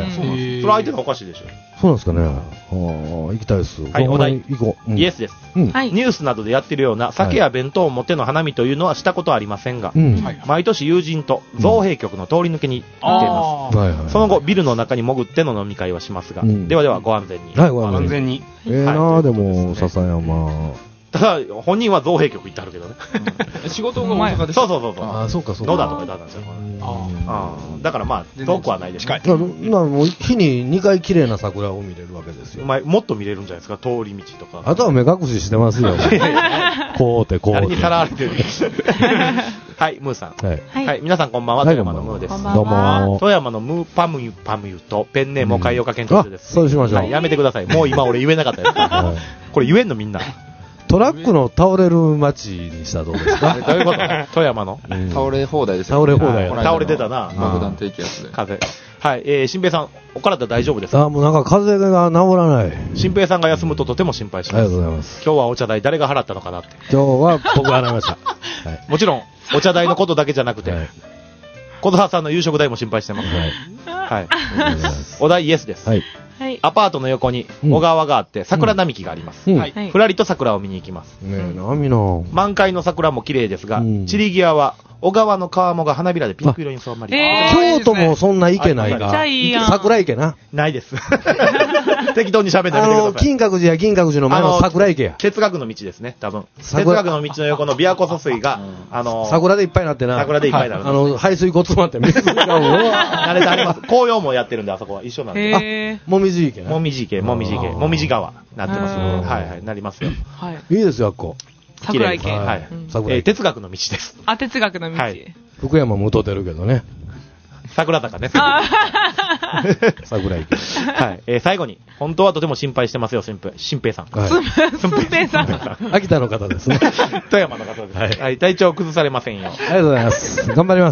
それ相手がおかしいでしょ。 そうなんですかね。行きたいです。 はい、お題。 行こう。 イエスです。ニュースなどでやってるような酒や弁当を持っての花見というのはしたことはありませんが、毎年友人と造幣局の通り抜けに行っています。その後、ビルの中に潜っての飲み会はしますが、ではではご安全に。 はい、ご安全に。 なでも、笹山。 ただ、本人は造幣局行ってあるけどね。 仕事が大阪でそうそうそう。 あ、そうかそうか。 野田とかだったんですよ。だからまあ、遠くはないです。 近い。 もう日に2回綺麗な桜を見れるわけですよ。 もっと見れるんじゃないですか、通り道とか。 あとは目隠ししてますよ。こうてこうて。 誰にさらわれてるんですはい、ムーさん。はい。皆さんこんばんは、富山のムーです。 どうも。 富山のムーパムユとペンネームを変えようか検討中です。 そうしましょう。 やめてください。もう今俺言えなかったです。これ言えんのみんな。 トラックの倒れる街にしたらどうですか？ どういうこと富山の倒れ放題ですよ。 倒れ放題。 倒れてたな。 爆弾低気圧で。 風。はい。新平さん、お体大丈夫ですか？ もうなんか風邪が治らない。 新平さんが休むととても心配します。 ありがとうございます。 今日はお茶代誰が払ったのかなって。 今日は僕が払いました。 もちろん、お茶代のことだけじゃなくて、小沢さんの夕食代も心配してます。はい。お題イエスです。はい。アパートの横に小川があって桜並木があります。ふらりと桜を見に行きます。満開の桜も綺麗ですが、散り際は小川の川面が花びらでピンク色に染まり、 京都もそんな池ないか。桜池な。 ないです。適当に喋ってみてください。 金閣寺や銀閣寺の前の桜池や。 哲学の道ですね、多分。哲学の道の横の琵琶湖疎水が、 桜でいっぱいになってな。 桜でいっぱいになる。 排水溝詰まって水が慣れてあります。紅葉もやってるんで、あそこは一緒なんで。 もみじ池な。 もみじ池、もみじ池、もみじ川、なってます。はいはい、なりますよ。 いいですよ、あっこ。 桜池。 はい。哲学の道です。 あ、哲学の道。 福山も歌ってるけどね。 桜坂ね。 桜池。 はい。最後に、本当はとても心配してますよ、新平さん。 新平さん。 秋田の方ですね。 富山の方です。はい。体調崩されませんよ。 ありがとうございます。頑張ります。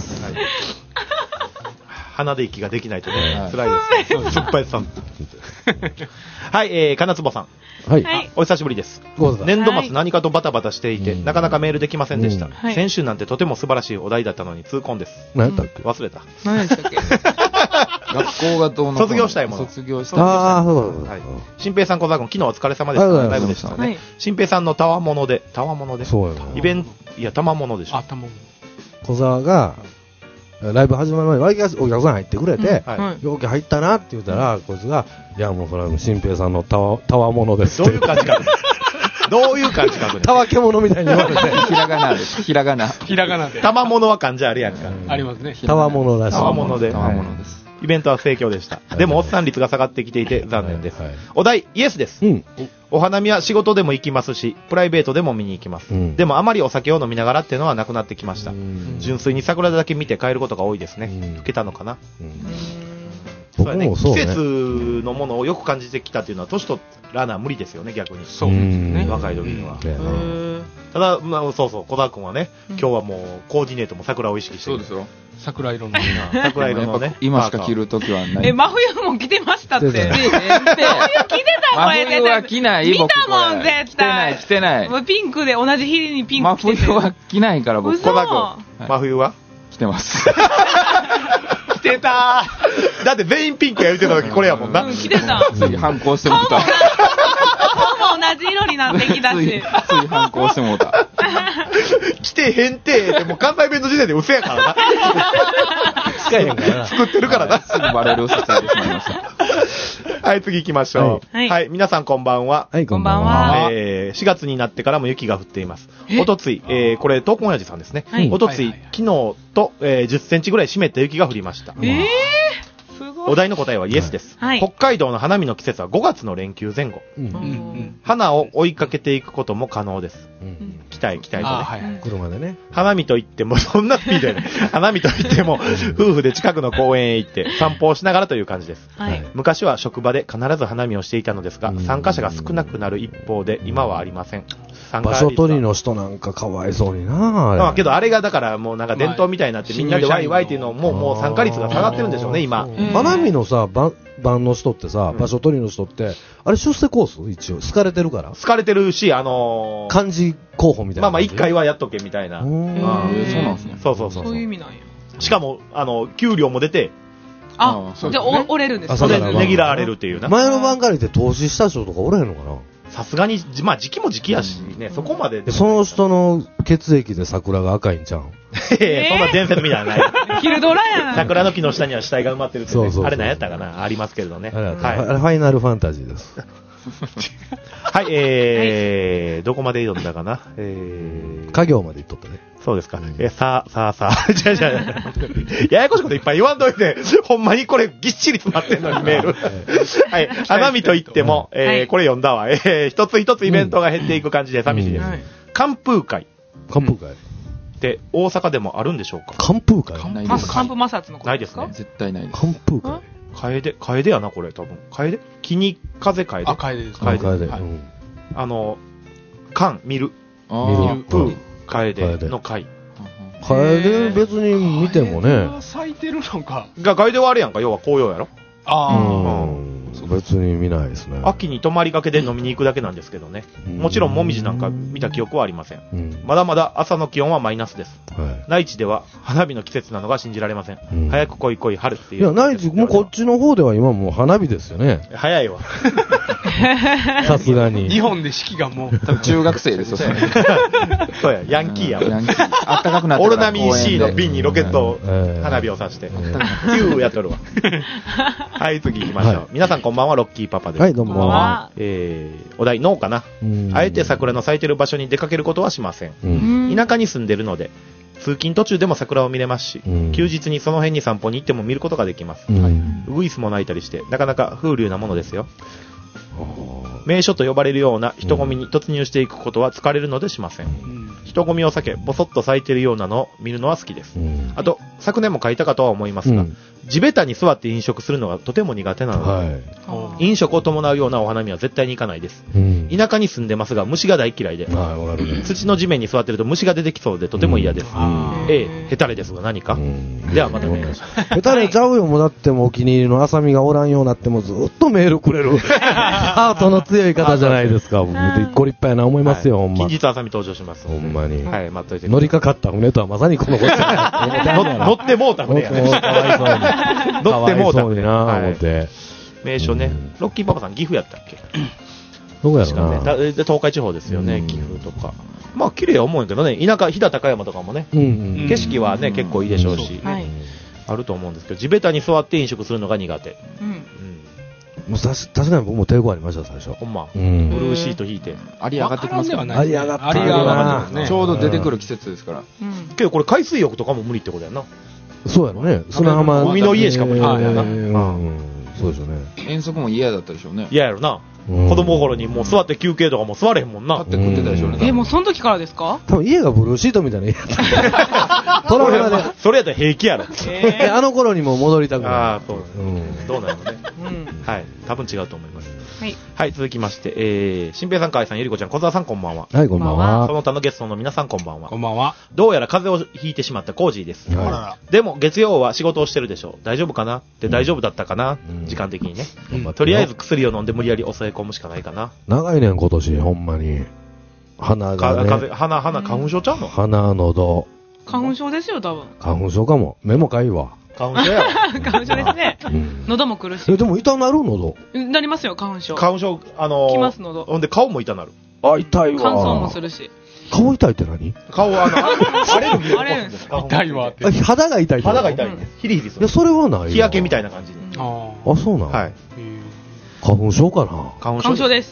鼻で息ができないとね、辛いです。酸っぱいさん。はい、金坪さん。 はい。 お久しぶりです。年度末何かとバタバタしていて、なかなかメールできませんでした。先週なんてとても素晴らしいお題だったのに痛恨です。 何だっけ？ 忘れた。 何でしたっけ？ 学校がどうの卒業したいもの。 卒業したい。 ああ、そう。 新平さん小沢君、昨日お疲れ様でした。ライブでしたね。新平さんのたわもので。 そうやな。 イベント、いや、たまものでしょ。 小沢が、ライブ始まる前に、割りお客さん入ってくれて、容器入ったなって言ったら、こいつが、いや、もうこれは新平さんのたわものです。 どういう感じか。どういう感じか。 たわけものみたいに言われて。 ひらがなです。ひらがな。 ひらがなで。 たまものは漢字あるやんか。 ありますね。 たわものらしい。 たわもので。 たわものです。 イベントは盛況でした。でも、おっさん率が下がってきていて残念です。お題、イエスです。お花見は仕事でも行きますし、プライベートでも見に行きます。でも、あまりお酒を飲みながらっていうのはなくなってきました。純粋に桜だけ見て帰ることが多いですね。老けたのかな。そうやね。季節のものをよく感じてきたっていうのは、年取らな無理ですよね、逆に。 そうですね。 若い時には。ただ、そうそう、小田君はね、今日はもうコーディネートも桜を意識してる。 そうですよ。 桜色の桜色のね。 今しか着るときはない。 真冬も着てましたって。真冬着てたこれ。真冬は着ない。 見たもん、絶対。 着てない。 ピンクで、同じ日にピンク着て真冬は着ないから僕。 小田君、真冬は着てます。 着てたー。だって全員ピンクやりてた時これやもんな。 着てた。 つい反抗してもうた。 顔も同じ色になってきたし。 つい反抗してもうた。 着てへんてーってもう関西弁の時点で嘘やからな。 使えへんからな。 作ってるからな。 すぐバレる嘘ついてしまいました。 はい、次行きましょう。はい、皆さんこんばんは。 はい、こんばんは。 4月になってからも雪が降っています。おとつい、これ、東根親父さんですね。おとつい、昨日と、10センチぐらい湿った雪が降りました。 すごお題の答えはイエスです。 はい。 北海道の花見の季節は5月の連休前後。花を追いかけていくことも可能です。北へとね。 車でね。 花見といっても、そんなスピードやね。花見といっても、夫婦で近くの公園へ行って散歩をしながらという感じです。昔は職場で必ず花見をしていたのですが、参加者が少なくなる一方で、今はありません。 場所取りの人なんかかわいそうになけどあれがだからもうなんか伝統みたいになってみんなでワイワイっていうのもう参加率が下がってるんでしょうね、今。 花見のさ、番の人ってさ、場所取りの人って、あれ出世コース一応、好かれてるから。 好かれてるし、 漢字候補みたいな。 まあ一回はやっとけみたいな。 そうなんですね。 そう。 そういう意味なんや。 しかも、給料も出て、 じゃあ折れるんですか？ねぎらわれるっていうな。 前の晩借りて投資した人とかおれへんのかな？ さすがに、まあ時期も時期やしね、そこまで。 その人の血液で桜が赤いんちゃうん？ そんな伝説みたいなのない。 昼ドラやな。 桜の木の下には死体が埋まってるってね。 そうあれ何やったかな？ありますけれどね。 あれファイナルファンタジーです。 はい、どこまで読んだかな？ 家業まで言っとったね。 そうですか。さあ。じゃややこしいこといっぱい言わんといて、ほんまにこれぎっしり詰まってんのにメール。はい。花見といっても、これ読んだわ。一つ一つイベントが減っていく感じで寂しいです。寒風会。 寒風会って大阪でもあるんでしょうか？ 寒風会ないです。 寒風摩擦のことですか？ ないですね。 絶対ないです。 寒風会楓やな、これ、多分。楓？木に風楓。 楓です。 楓。寒、見る。風、楓の会。 楓別に見てもね。 咲いてるのか。 楓はあれやんか、要は紅葉やろ？ 別に見ないですね。 秋に泊まりがけで飲みに行くだけなんですけどね。もちろんもみじなんか見た記憶はありません。まだまだ朝の気温はマイナスです。内地では花火の季節なのが信じられません。早く来い春っていう。 いや、内地、もうこっちの方では今もう花火ですよね。 早いわ。 さすがに。 日本で四季がもう。 多分中学生ですよ。 そうや、ヤンキーや。 ヤンキー。あったかくなってオルナミン C の瓶にロケット花火を刺して。ピューやっとるわ。はい、次行きましょう。皆さんこんばんは、ロッキーパパです。 はい、どうも。 お題、ノーかな。あえて桜の咲いてる場所に出かけることはしません。田舎に住んでるので、通勤途中でも桜を見れますし、休日にその辺に散歩に行っても見ることができます。ウグイスも鳴いたりして、なかなか風流なものですよ。名所と呼ばれるような人混みに突入していくことは疲れるのでしません。人混みを避け、ぼそっと咲いてるようなのを見るのは好きです。あと、昨年も書いたかとは思いますが、地べたに座って飲食するのがとても苦手なので、飲食を伴うようなお花見は絶対に行かないです。田舎に住んでますが、虫が大嫌いで、土の地面に座ってると虫が出てきそうでとても嫌です。ヘタレですが何か。ではまたメール。 ヘタレちゃうよ、もうだってもうお気に入りの浅見がおらんようになってもずっとメールくれる。ハートの強い方じゃないですか。ご立派やな思いますよ、ほんま。 近日浅見登場します。 ほんまに。 はい、待っといて。 乗りかかった船とはまさにこのこと乗ってもうた船やね。乗ってもうた船な、思って。名所ね。ロッキーパパさん、岐阜やったっけ？ どこやろな。 東海地方ですよね、岐阜とか。まあ、綺麗は思うんやけどね、田舎、飛騨高山とかもね、景色はね、結構いいでしょうし、あると思うんですけど、地べたに座って飲食するのが苦手。 確かに僕も抵抗ありました、最初。 ほんま。ブルーシート引いて。 あり上がってきますよね。 あり上がってね。ちょうど出てくる季節ですから。 けどこれ海水浴とかも無理ってことやな。 そうやろね。砂浜。 海の家しか無理なんだよな。 そうですよね。 遠足も嫌だったでしょうね。 嫌やろな。子供頃にもう座って休憩とかも座れへんもんな。 立って食ってたでしょうね。 もうその時からですか？ 多分家がブルーシートみたいな家やった。トラウマで。 それやったら平気やろ。 あの頃にも戻りたくない。 ああ、そう。どうなのね。はい。多分違うと思います。はい。続きまして、新平さん、河合さん、ゆりこちゃん、小沢さん、こんばんは。 はい、こんばんは。 その他のゲストの皆さん、こんばんは。 こんばんは。 どうやら風邪をひいてしまったコージーです。でも、月曜は仕事をしてるでしょう。大丈夫かなって大丈夫だったかな、時間的にね。とりあえず薬を飲んで無理やり抑え込むしかないかな。 長いねん、今年、ほんまに。鼻がね。 花粉症ちゃうの？ 鼻、喉。 花粉症ですよ、多分。 花粉症かも。目もかゆいわ。 花粉症やろ。 花粉症ですね。喉も苦しい。 でも痛なる喉。 なりますよ、花粉症。 花粉症、 きます喉。 ほんで顔も痛なる。 あ、痛いわ。 乾燥もするし。 顔痛いって何？ 顔、アレルギー起こすんです。 痛いわって。 肌が痛いって。 肌が痛いんです。ヒリヒリする。 いや、それはない。 日焼けみたいな感じに。 あ、そうなの？ はい。 花粉症かな？ 花粉症です。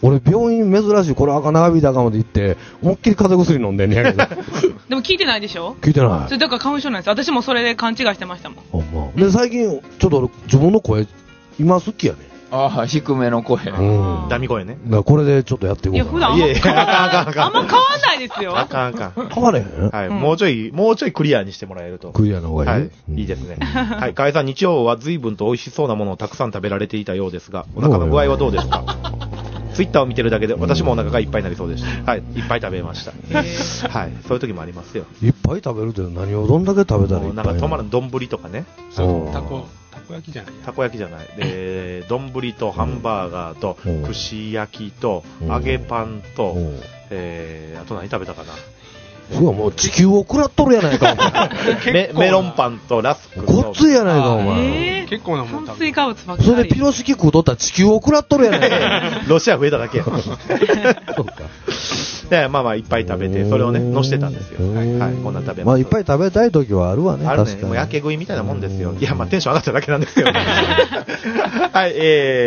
俺病院珍しいこれ赤長引いたらあかんで行って思いっきり風邪薬飲んでんねやけどでも聞いてないでしょ。 聞いてない。 それだから花粉症なんです。私もそれで勘違いしてましたもん。 ほんまで最近ちょっと俺自分の声今好きやね。 ああ、低めの声。 ダミ声ね。 だからこれでちょっとやっていこうかな。 いや、普段いやいや、 あんま変わんないですよ。 あかんあかん。 変われへん。 はい、もうちょいクリアにしてもらえると。 クリアの方がいい。 はい、いいですね。はい、河合さん、日曜は随分と美味しそうなものをたくさん食べられていたようですが、お腹の具合はどうですか？ツイッターを見てるだけで私もお腹がいっぱいになりそうでした。はい、いっぱい食べました。はい、そういう時もありますよ。 いっぱい食べるって何をどんだけ食べたらいいなんか止まらん丼とかね。 たこ焼きじゃない。 たこ焼きじゃない。丼とハンバーガーと串焼きと揚げパンと、あと何食べたかな。 すごいもう地球を食らっとるやないかお前。メロンパンとラスクごっついやないかお前。 結構なもん炭水化物ばっかり。 それでピロシキ食うとったら地球を食らっとるやないか。 ロシア増えただけや。 そうか。 で、まあいっぱい食べて、それをね、乗してたんですよ。はい、こんな食べます。 まあいっぱい食べたい時はあるわね。 あるね。もう焼け食いみたいなもんですよ。いや、まあテンション上がっただけなんですけど。はい、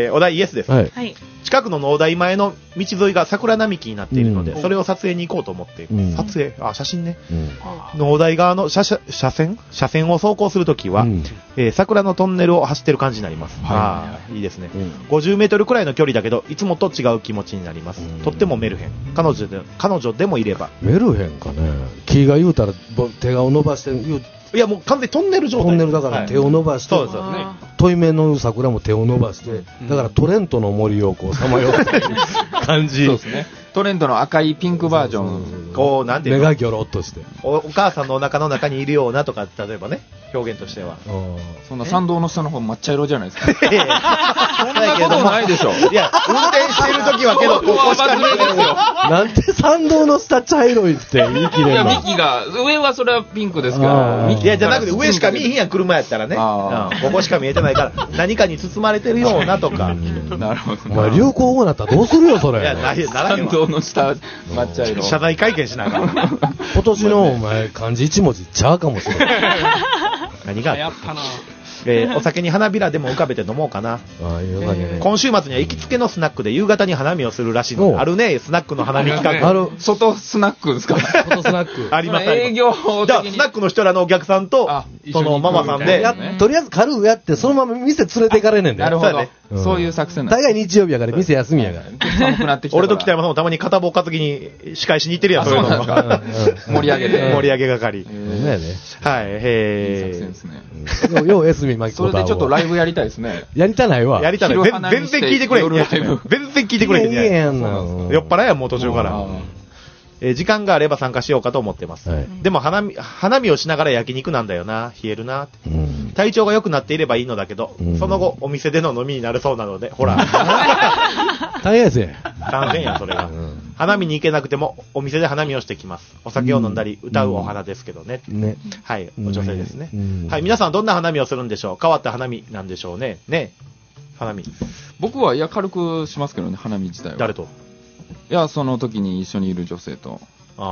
お題イエスです。 はい。 近くの農大前の道沿いが桜並木になっているので、それを撮影に行こうと思って、撮影、写真ね。農大側の車線を走行するときは、桜のトンネルを走ってる感じになります。いいですね。50メートルくらいの距離だけど、いつもと違う気持ちになります。とってもメルヘン。彼女でもいれば。 メルヘンかね。気が言うたら手を伸ばして言う。 いやもう完全にトンネル状態。 トンネルだから手を伸ばして、 そうですよね。 遠い目の桜も手を伸ばして、だからトレントの森をこうさまよってる感じ。 そうですね。トレントの赤いピンクバージョン。 こう、なんていうの？ 目がギョロっとして。 お母さんのお腹の中にいるようなとか、例えばね、表現としては。 そんな参道の下の方抹茶色じゃないですか。 そんなことないでしょ。 いや、運転してる時はけど、ここしか見えないですよ。 なんで参道の下茶色いって言い切れんの？ いや、幹が、上はそれはピンクですけど、 いや、じゃなくて上しか見えへんやん、車やったらね。ここしか見えてないから、何かに包まれてるようなとか。 なるほど。 お前流行語になったらどうするよ、それ。 いや、ならへんわ。 参道の下、抹茶色。 謝罪会見しながら。 今年のお前漢字一文字ちゃうかもしれない。 何がやったな。 お酒に花びらでも浮かべて飲もうかな。今週末には行きつけのスナックで夕方に花見をするらしいので、あるね、スナックの花見企画。 ある。 外スナックですか？ 外スナック。 あります。 営業じゃあ、スナックの人らのお客さんと、そのママさんで、 とりあえず軽くやって、そのまま店連れて行かれんねんで。 なるほど。そういう作戦なん大概日曜日やから店休みやから。 寒くなってきた。 俺と北山さんもたまに片棒担ぎに司会しに行ってるやん、 そうなんですか。盛り上げて。 盛り上げ係。はい、 いい作戦ですね。 よう、エスミ巻き込んだ。 それでちょっとライブやりたいですね。 やりたないわ。 やりたない。全然聞いてくれへん。全然聞いてくれへん。 いいやんな。 酔っ払いやん、もう途中から。時間があれば参加しようかと思ってます。でも花見をしながら焼肉なんだよな。冷えるな。体調が良くなっていればいいのだけど、その後お店での飲みになるそうなので、ほら。 大変やぜ。 大変や、それが。花見に行けなくてもお店で花見をしてきます。お酒を飲んだり歌うお花ですけどね。はい、お女性ですね。はい、皆さんどんな花見をするんでしょう？変わった花見なんでしょうね。ね。花見。 僕は、いや、軽くしますけどね、花見自体は。 誰と？ いや、その時に一緒にいる女性と。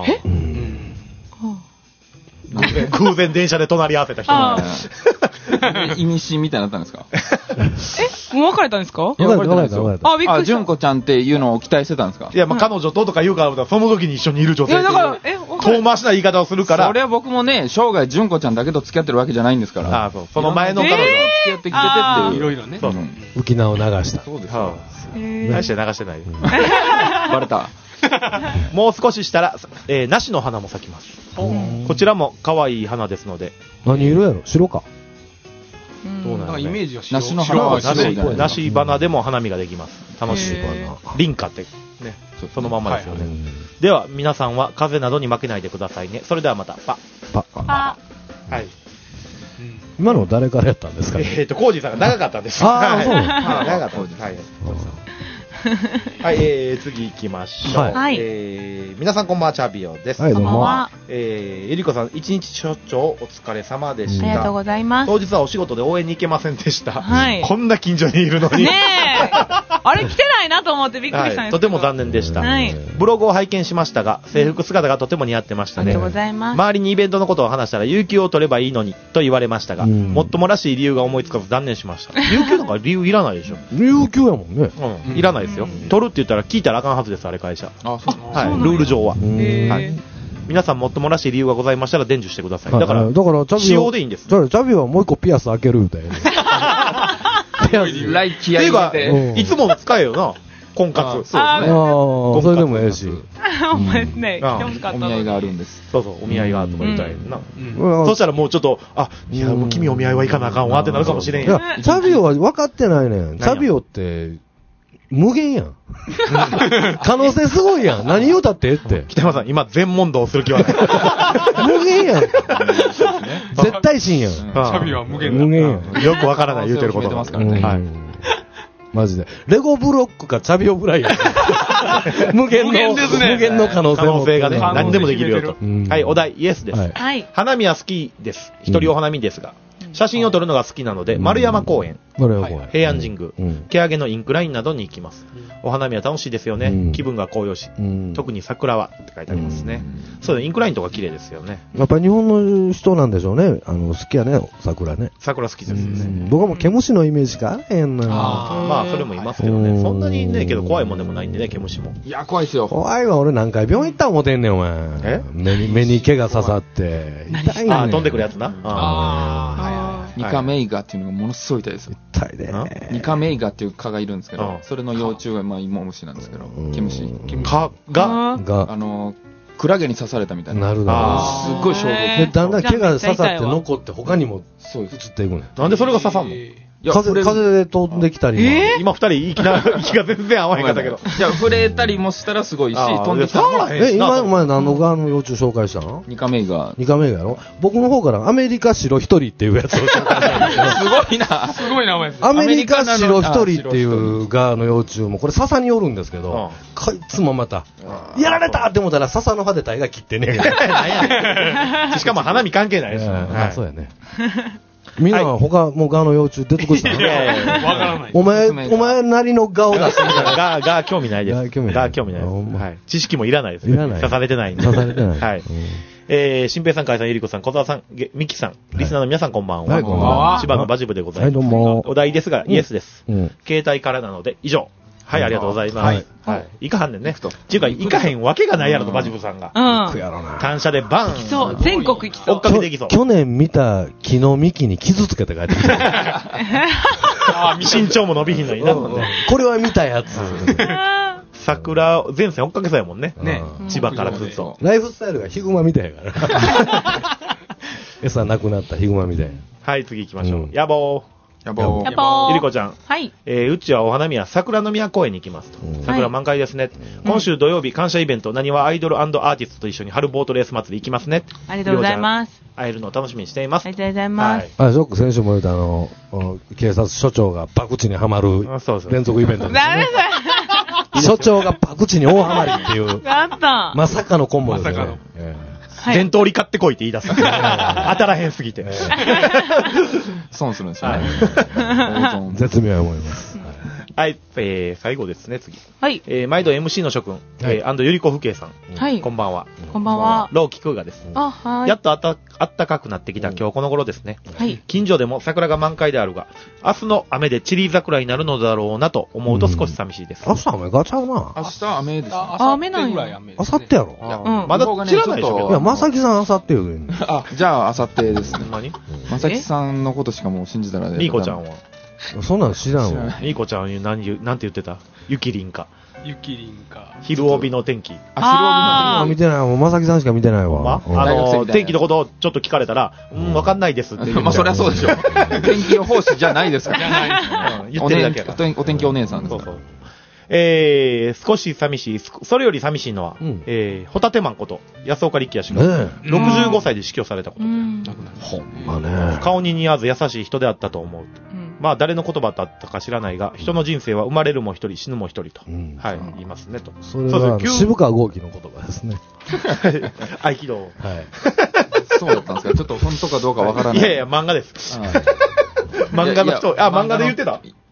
偶然電車で隣り合わせた人。 意味深みたいになったんですか？ もう別れたんですか？ いや、別れたんですよ。 びっくりした。 純子ちゃんっていうのを期待してたんですか？ いや、まあ、彼女ととか言うから、その時に一緒にいる女性。いや、だから、遠回しな言い方をするから。 それは僕もね、生涯純子ちゃんだけと付き合ってるわけじゃないんですから。 そう。その前の彼女と付き合ってきててっていう。 いろいろね。 浮き名を流した。 そうです。 大して流してない。 バレた。 もう少ししたら、梨の花も咲きます。こちらも可愛い花ですので。 何色やろ？白か。 どうなんかイメージは白。梨の花は白じゃない。 梨花でも花見ができます。楽しい花。凛花ってね、そのまんまですよね。では皆さんは風邪などに負けないでくださいね。それではまた。パ。はい。 今の誰からやったんですか？ コージーさんが長かったんです。 ああ、そう。 長かったんです。はい。はい、次行きましょう。 はい。 皆さんこんばんは、チャビオです。 はい、どうも。 ゆりこさん、一日出張お疲れ様でした。 ありがとうございます。 当日はお仕事で応援に行けませんでした。 はい。 こんな近所にいるのに。 ねえ。 あれ来てないなと思ってびっくりしたんですけど。 とても残念でした。ブログを拝見しましたが、制服姿がとても似合ってましたね。 ありがとうございます。 周りにイベントのことを話したら、有給を取ればいいのに、と言われましたが、もっともらしい理由が思いつかず断念しました。有給なんか理由いらないでしょ。 有給やもんね。 いらないですよ。取るって言ったら聞いたらあかんはずです、あれ会社。 あ、そう。 はい、ルール上は。はい。皆さんもっともらしい理由がございましたら伝授してください。だから、使用でいいんです。 チャビはもう一個ピアス開けるみたいな。 来気合い入れて。いつも使えよな。婚活。そうですね。 それでもええし。 ほんまですね。来てほしかった。 お見合いがあるんです。 そうそう、お見合いがとか言ったらいいな。そしたらもうちょっと、いや、もう君お見合いは行かなあかんわってなるかもしれんよ。 チャビオは分かってないねん。チャビオって、無限やん。可能性すごいやん。何言うたってって。 北山さん、今全問答する気はない。 無限やん。絶対真やん。チャビは無限だ。 無限やん。 よくわからない言うてることますからね。はい。 マジで。レゴブロックかチャビオぐらいやん。無限の可能性がね、何でもできるよと。はい、お題、イエスです。花見は好きです。一人お花見ですが。写真を撮るのが好きなので、丸山公園、平安神宮、欅のインクラインなどに行きます。お花見は楽しいですよね。気分が高揚し、特に桜はって書いてありますね。そうだ、インクラインとか綺麗ですよね。 やっぱり日本の人なんでしょうね。好きやね、桜ね。 桜好きですね。 僕はもう毛虫のイメージしかあらへんな。 まあ、それもいますけどね。そんなにね、けど怖いもんでもないんでね、毛虫も。 いや、怖いですよ。 怖いわ、俺何回病院行った思ってんねん、お前。目に毛が刺さって。痛いね。 飛んでくるやつな。 ニカメイガっていうのがものすごい痛いですよ。 痛いで。 ニカメイガっていう蚊がいるんですけど、それの幼虫が芋虫なんですけど、毛虫。 蚊がクラゲに刺されたみたいな。 なるほど。 すっごい衝撃。 だんだん毛が刺さって残って他にも移っていくね。 なんでそれが刺さんの？ 風で飛んできたり。 今二人息が全然合わへんかったけど。 じゃあ触れたりもしたらすごいし、飛んできたら。 今お前何の側の幼虫紹介したの？ ニカメイガ。 ニカメイガやろ？僕の方からアメリカ白一人っていうやつを紹介したんですけど。 すごいな。 すごい名前です。 アメリカ白一人っていう側の幼虫もこれ笹におるんですけど、こいつもまた、やられたって思ったら笹の葉で大概切ってねえが。しかも花見関係ないし。 そうやね。みんな他もうガの幼虫出てくるしたわからない。 お前なりのガを出してみたら。ガ興味ないです。ガ興味ないです。知識もいらないです。刺されてないんで。 刺されてない。 はい。新平さん、海さん、ゆりこさん、小沢さん、ミキさん、リスナーの皆さんこんばんは。 はい、こんばんは。 千葉のバジブでございます。 はい、どうも。 お題ですが、イエスです。携帯からなので、以上。はい、ありがとうございます。はい。行かはんねんね。っていうか、行かへんわけがないやろと、バジブさんが。 行くやろな。 単車でバン。 そう、全国行きそう。 追っかけていきそう。 去年見た木の幹に傷つけて帰ってきた。 身長も伸びひんのにな。 これは見たやつ。 桜、前線追っかけそうやもんね。千葉からずっと。 ライフスタイルがヒグマみたいやから。餌なくなったヒグマみたいな。 はい、次行きましょう。野望。 やぼー。 ゆりこちゃん。 はい。 うちはお花見は桜の宮公園に行きますと。桜満開ですね。今週土曜日感謝イベント、何はアイドル&アーティストと一緒に春ボートレース祭り行きますね。 ありがとうございます。 会えるのを楽しみにしています。 ありがとうございます。 ショック先週も言った警察署長がパクチにはまる連続イベントですね。署長がパクチに大はまりっていう。まさかのコンボですね。 伝統に買ってこいって言い出す。当たらへんすぎて。 損するんですよね。 絶妙や思います。 はい、最後ですね、次。 はい。 毎度 MC の諸君、ゆりこふけいさん。 はい。 こんばんは。 こんばんは。 ローキクーガです。 はい。 やっとあったかくなってきた今日この頃ですね。 はい。 近所でも桜が満開であるが、明日の雨でチリ桜になるのだろうなと思うと少し寂しいです。 明日雨ガチャうな。 明日雨です。 雨なんや。 明後日やろ。 まだ知らないでしょ。 いや、まさきさん明後日よ。 じゃあ明後日ですね。 何まさきさんのことしかもう信じたらね。 みーこちゃんはそんなの知らんわ。 みーこちゃんなんて言ってた？ゆきりんか。 ゆきりんか。 昼帯の天気。 昼帯の天気。 見てないわ。まさきさんしか見てないわ。 天気のことをちょっと聞かれたら、わかんないですって言う。 まあそりゃそうでしょ。天気予報士じゃないですから。 じゃない。 言ってるだけやから。 お天気お姉さんです。そうそう。 少し寂しい、それより寂しいのは、ホタテマンこと、安岡力也氏が、65歳で死去されたことで、 ほんまね。 顔に似合わず優しい人であったと思う。まあ、誰の言葉だったか知らないが、人の人生は生まれるも一人、死ぬも一人と、はい、言いますねと。 それは、渋川豪輝の言葉ですね。 合気道。はい。 そうだったんですか？ちょっと本当かどうかわからない。 いやいや、漫画です。漫画の人、漫画で言ってた？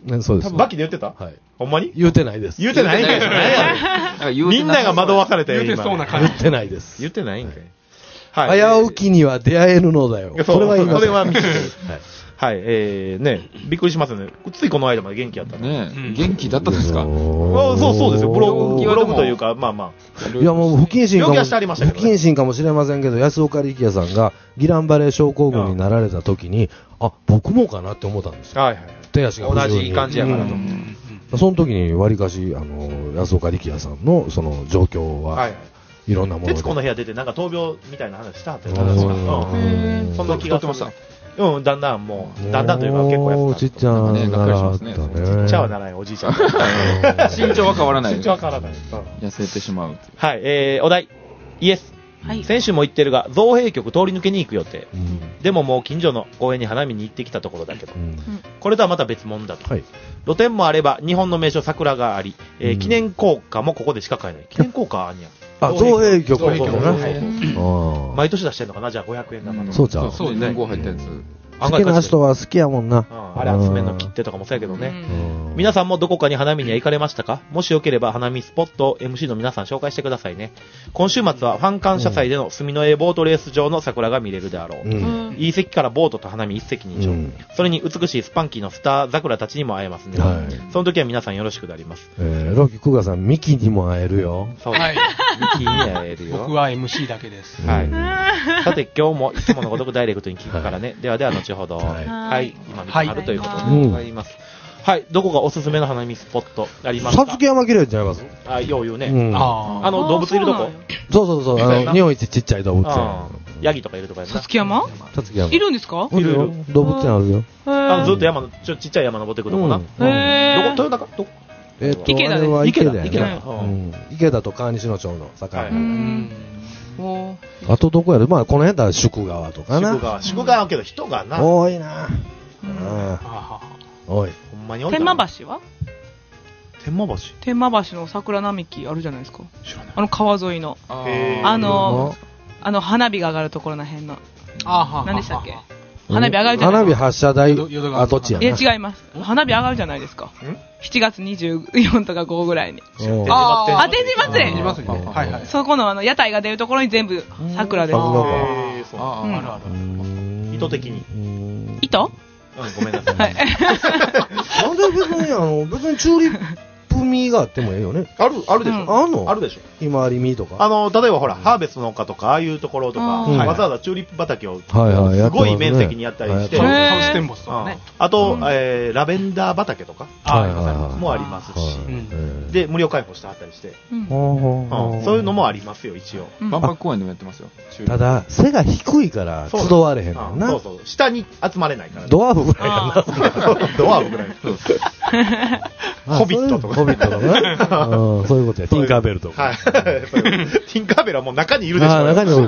そうです。 バキで言ってたはい。 ほんまに言うてないです。 言ってないんかい。みんなが惑わされて言うてそうな感じ。 言ってないです。 言ってないんかい。 危うきには出会えるのだよ。 そう、 これは言います。 これは見てる。 はい。 はい、ね、びっくりしますよね。ついこの間まで元気やったね。 ね元気だったんですか？ そうですよ。ブログというか、まあまあ。 いやもう不謹慎かも、 病気はしてありましたけどね不謹慎かもしれませんけど、安岡力也さんがギランバレー症候群になられた時に、あ、僕もかなって思ったんですよ。 はいはい。 手足が不自由に同じ感じやからと。 その時にわりかし、安岡力也さんのその状況は、 はい。 いろんなもので。 徹子の部屋出て、なんか闘病みたいな話したはったよ、 うん確か。そんな気が太ってました。 うん、だんだんもう、だんだんというか結構やってた。 ちっちゃなねがっかりしますねったね。 ちっちゃはならないおじいちゃん。 身長は変わらない。 身長は変わらない。 痩せてしまう。 はい、お題。イエス。 はい。 先週も言ってるが、造幣局通り抜けに行く予定。 うんでももう近所の公園に花見に行ってきたところだけど、 うんこれとはまた別物だと。 はい。 露店もあれば、日本の名所桜があり、 うん記念硬貨もここでしか買えない。記念硬貨あんにゃ。 あ、造幣局造幣局な。 はいあ毎年出してんのかなじゃあ500円玉の。 そうちゃう。 そう、年号入ったやつ。 好きな人は好きやもんな。 あれ集めの切手とかもそうやけどね。 うん皆さんもどこかに花見には行かれましたか？もしよければ花見スポットを MC の皆さん紹介してくださいね。今週末はファン感謝祭での住の江ボートレース場の桜が見れるであろう。 うんいい席からボートと花見一石二鳥。 うんそれに美しいスパンキーのスター桜たちにも会えますね。 はいその時は皆さんよろしくなります。 ロキクガさん、ミキにも会えるよ。 そう。 はい。 ミキに会えるよ。 僕は MC だけです。 はい。さて今日もいつものごとくダイレクトに聞くからね。ではでは後ほど。 はいはい。今見てはるということではいございます。はい。どこがおすすめの花見スポットありますか？ さつき山綺麗ちゃいますあ、よう言うね。 うん。 ああ。 動物いるとこそうそうそう。 そうやな日本一ちっちゃい動物園。 ヤギとかいるとこやな。 さつき山さつき山。 いるんですか？ いるよ。動物園あるよ。 ずっと山の、ちっちゃい山登ってくるとこな。 うんどこへ豊中どこ池田ですあれは池田や池田ね。うん池田と川西の町の境。 はいおあとどこやるまあ、この辺だったら宿川とかな。 宿川けど人がな。 多いな。 あ多い。 ほんまに多いか天な。 満橋は天満橋天満橋の桜並木あるじゃないですか。川沿いの。 へー花火が上がるところの辺の。 あ。 何でしたっけ？花火上がるじゃない花火ですか。 発射台淀川跡地やな。 いや違います。花火上がるじゃないですか。7月24とか5ぐらいに。 おうあ、天神祭りいますね。はいはい。 そこの屋台が出るところに全部桜です。 桜かへーそうあうんあるある。 意図的に。 糸？ ごめんなさい。 はい。 なんで別に、別にチューリップ味があってもええよね。 あるでしょあんのあるでしょひまわり味とか。 例えばほら、ハーベストの丘とか、ああいうところとか、 うんわざわざチューリップ畑を、 はいはいすごい面積にやったりして、 はいハウステンボスとかね。 あと、ラベンダー畑とかはいはいはいもありますし、 うんで、無料開放してあったりして、 うんそういうのもありますよ、一応。 うん万博公園でもやってますよ。 ただ、背が低いから集われへんのな。 そうそう。下に集まれないからね。 ドワーフぐらいやな。 ドワーフぐらい。ホビットとかホビットとかね。うんそういうことや。ティンカーベルとか。 はい。ティンカーベルはもう中にいるでしょ。 ああ、中におる。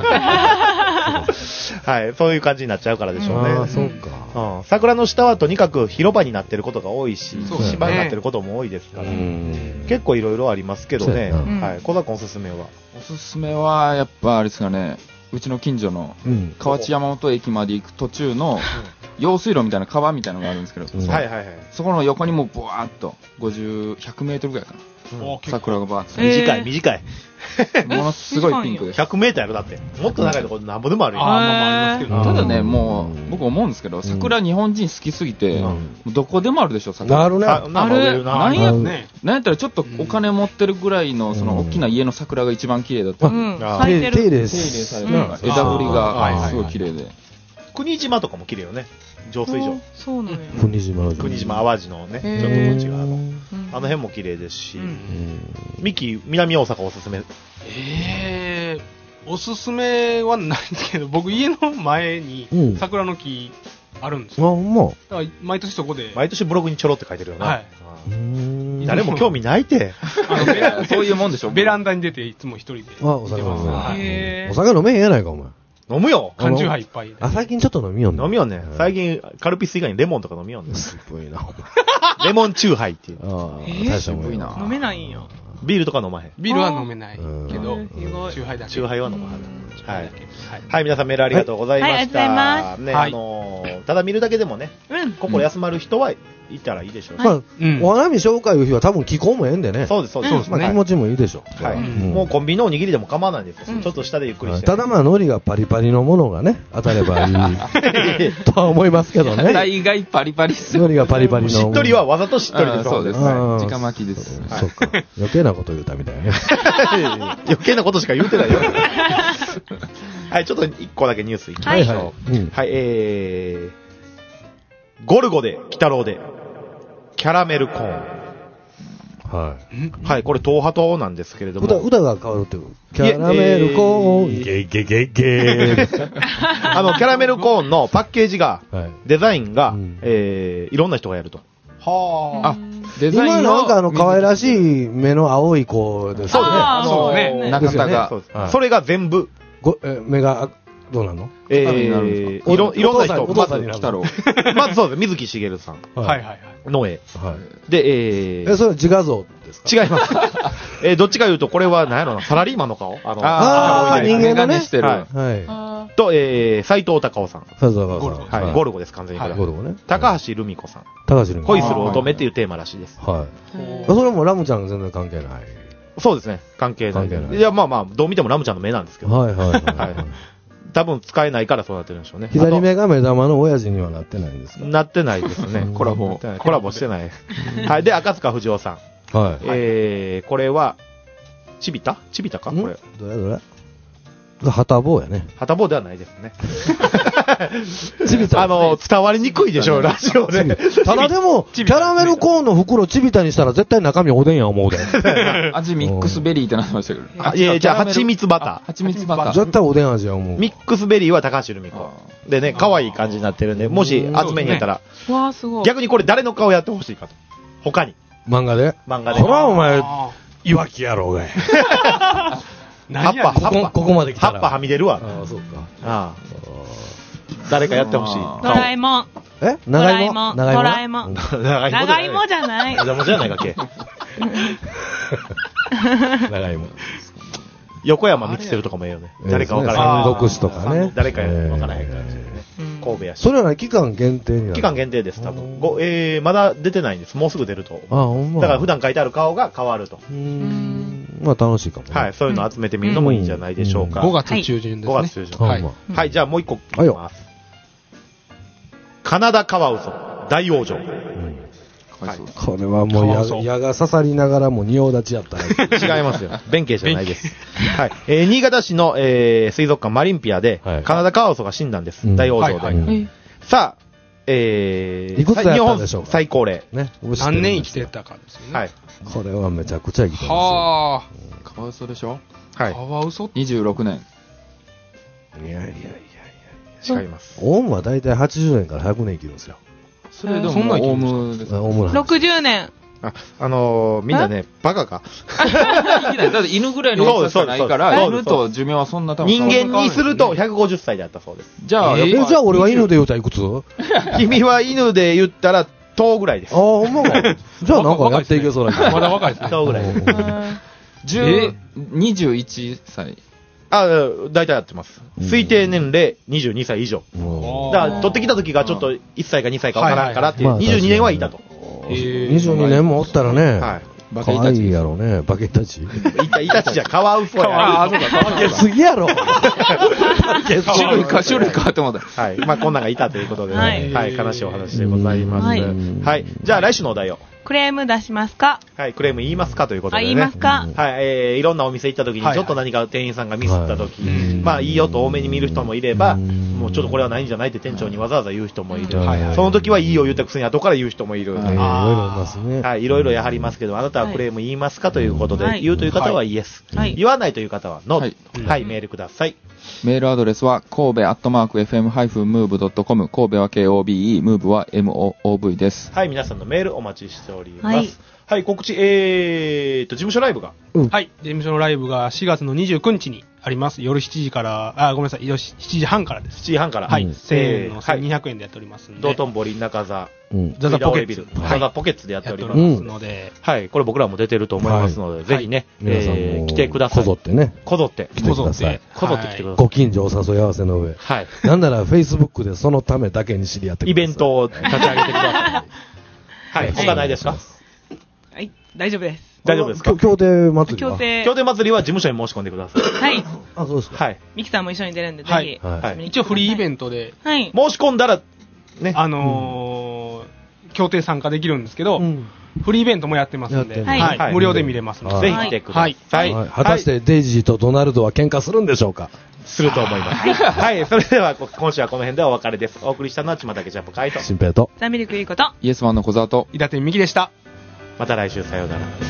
はい。そういう感じになっちゃうからでしょうね。 ああ、そうか。 桜の下はとにかく広場になってることが多いし、 そうですね芝になってることも多いですから、 うん結構いろいろありますけどね。 そうやなはい。小坂おすすめは。 おすすめは、やっぱあれですかね、うちの近所のうん。 河内山本駅まで行く途中の用水路みたいな川みたいなのがあるんですけど、 うんはいはいはい。 そこの横にもブワーっと100メートルぐらいかな。 お結構桜がバーッと。 短い、短い。 ものすごいピンクです。 100メーターやろ、だって。もっと長いところなんぼでもあるよ。 あーまあまあありますけどうんただね、もう、僕思うんですけど、桜日本人好きすぎて、もうどこでもあるでしょ、桜。 なるね。 なんか上ななんやね。 なんやったらちょっとお金持ってるぐらいの、その大きな家の桜が一番綺麗だった。手うん。 あ咲いてる。 手入れ入れされてるから、 うん枝ぶりはいはいがすごい綺麗で。 国島とかも綺麗よね。浄水場。 そうなのよ。 国島の。 国島淡路のね、ちょっとへーこっち側の。 うんあの辺も綺麗ですし、 うんミキ、南大阪おすすめ。 おすすめはないんですけど、僕家の前にうん桜の木あるんですあ、 よ。 もだから毎年そこで、 毎年ブログにちょろって書いてるよな。 はいう。 誰も興味ないて。 そういうもんでしょ。 ベランダに出ていつも一人で。 あ、お酒飲むはいへお酒飲めへんやないか、お前。 飲むよ缶チューハイいっぱい。 あ、最近ちょっと飲みよんね。 飲みよんね。最近、カルピス以外にレモンとか飲みよんね。 すごいな、お前。 レモンチューハイっていう。 ああ、 えー大したもんや渋いな飲めないんや。 ビールとか飲まへん。 ビールは飲めないけど、 チューハイだけ。 チューハイは飲まはる。はい。はい、皆さんメールありがとうございました。 はい、ありがとうございます。ね、ただ見るだけでもね、心休まる人はいたらいいでしょう。 まあ、お花見紹介の日は多分気候もええんでね。 そうです、そうです。 まあ気持ちもいいでしょう。 はい。もうコンビニのおにぎりでも構わないです。ちょっと下でゆっくりして。 ただまあ、海苔がパリパリのものがね、当たればいいとは思いますけどね。 大概パリパリっすよ。 海苔がパリパリの。 しっとりはわざとしっとりです。 そうです。直巻きです。 そうか。余計なこと言うたみたいね。 余計なことしか言うてないよ。はい、ちょっと一個だけニュースいきましょう。はい、ゴルゴで、鬼太郎で、キャラメルコーン。はい。はい、これ、東ハトなんですけれども。 歌が変わるっていう。キャラメルコーン、ゲゲゲゲキャラメルコーンのパッケージが、デザインが、いろんな人がやると。 はあ。デザイン今なんか可愛らしい目の青い子ですね。 そうですね。中田が。それが全部。 目が、どうなのいろんな人、 まず、鬼太郎。 まずそうです。水木しげるさん。 はいはいはい。 の絵。で、 それ自画像ですか？ 違います。どっちか言うと、これは何やろな、サラリーマンの顔？ 人間のね。 してる。 はい。と、斎藤隆夫さん。 斎藤隆夫さん。 はい。ゴルゴです、完全に。 ゴルゴね。 高橋留美子さん。 高橋留美子。 恋する乙女っていうテーマらしいです。 はい。それもラムちゃん全然関係ない。 そうですね。関係ない。いや、まあまあ、どう見てもラムちゃんの目なんですけど。 はいはいはい。 多分使えないからそうなってるんでしょうね。 左目が目玉の親父にはなってないんですか？ なってないですね。コラボしてない。はい。で、赤塚不二夫さん。はい。これは、チビタかこれ。 どれはたぼうやね。 はたぼうではないですね。チビタ。伝わりにくいでしょ、ラジオで。 ただでも、キャラメルコーンの袋チビタにしたら絶対中身おでんや思うで。 味ミックスベリーってなってましたけど。 いや、じゃあ、蜂蜜バター。 蜂蜜バター。 絶対おでん味や思う。 ミックスベリーは高橋留美子。でね、可愛い感じになってるんで、もし集めにやったら、逆にこれ誰の顔やってほしいかと。他に。 漫画で。 そらお前、いわきやろうがい。ここまで来たら。 葉っぱはみ出るわ。 ああ、そうか。 ああ。誰かやってほしい。 ドラえもん。 長芋ドラえもん。長芋じゃない。 長芋じゃないかけ。 長芋。 横山光輝とかもいいよね。誰かわからない。三国志とかね。 誰かわからない感じでね。神戸やし。 それは期間限定になる？ 期間限定です、多分。まだ出てないんです。もうすぐ出ると。 あ、ほんま。 だから普段書いてある顔が変わると。 まあ楽しいかも。 はい、そういうの集めてみるのもいいんじゃないでしょうか。 5月中旬ですね。 5月中旬。はい、じゃあもう一個いきます。カナダカワウソ、大往生。 これはもう矢が刺さりながらも仁王立ちやったら。違いますよ。弁慶じゃないです。はい。新潟市の水族館マリンピアで、カナダカワウソが死んだんです。大往生で。さあ、 いくつやったでしょうか？ 最高齢。 何年生きてたかですよね。 はい。これはめちゃくちゃ生きてますよ。 はあ。カワウソでしょ？ はい。 カワウソ 26年。 いや。 違います。 オウムはだいたい80年から100年生きるんですよ。 それでもオウムです。 60年。 みんなね、バカか。 だって犬ぐらいの大きさしかないから、犬と寿命はそんな多分人間にすると150歳であったそうです。 じゃあ俺は犬で言うたらいくつ？ 君は犬で言ったら、10ぐらいです。 ああ、ほんまか。じゃあなんかやっていけそうな気が。 まだ若いですね。 10ぐらい。 21歳。 大体やってます。推定年齢22歳以上。だから、取ってきた時がちょっと1歳か2歳かわからんからっていう、22年はいたと。 22年もおったらね、かわいいやろね、バケタチ。 イタチじゃカワウソや。 ああ、そうか、バケすぎやろ。 種類かって思った。 はい。まあ、こんなんがいたということでね。はい。悲しいお話でございます。はい。じゃあ、来週のお題を。 クレーム出しますか？ はい、クレーム言いますかということでね。 言いますか？ はい、いろんなお店行った時に、ちょっと何か店員さんがミスった時、まあいいよと多めに見る人もいれば、もうちょっとこれはないんじゃないって店長にわざわざ言う人もいる。その時はいいよ言ったくせに後から言う人もいる。はい、いろいろやはりますけど、あなたはクレーム言いますかということで、言うという方はイエス。言わないという方はノー。はい、メールください。 メールアドレスは、神戸@fm-move.com、神戸は KOBE、move は MOOV です。 はい、皆さんのメールお待ちしております。はい、告知、事務所ライブが。 はい、事務所のライブが4月の29日にあります。夜7時から、ごめんなさい、夜7時半からです。 7時半から。 はい。1000円の1200円でやっておりますんで。 道頓堀中座、 ザザポケッツ。 ザザポケッツでやっておりますので。 はい。これ僕らも出てると思いますので、ぜひね、来てください。 こぞってね。 こぞって来てください。 こぞって来てください。 ご近所お誘い合わせの上。 はい。 なんなら Facebook でそのためだけに知り合ってください。 イベントを立ち上げてください。はい。他ないですか？ はい。大丈夫です。 大丈夫ですか？ 協定祭りは？ 協定祭りは事務所に申し込んでください。 はい。 あ、そうですか。 はい。ミキさんも一緒に出るんで、ぜひ。 はい。一応フリーイベントで。 はい。 申し込んだら、ね。 協定参加できるんですけど、フリーイベントもやってますんで、はい。無料で見れますので。ぜひ来てください。 果たしてデイジーとドナルドは喧嘩するんでしょうか？ すると思います。はい。それでは、今週はこの辺でお別れです。お送りしたのは、ちまたけジャンプカイト。 新平と。 ザミルクいいこと。 イエスマンの小沢と。 伊達美希でした。 また来週、さようなら。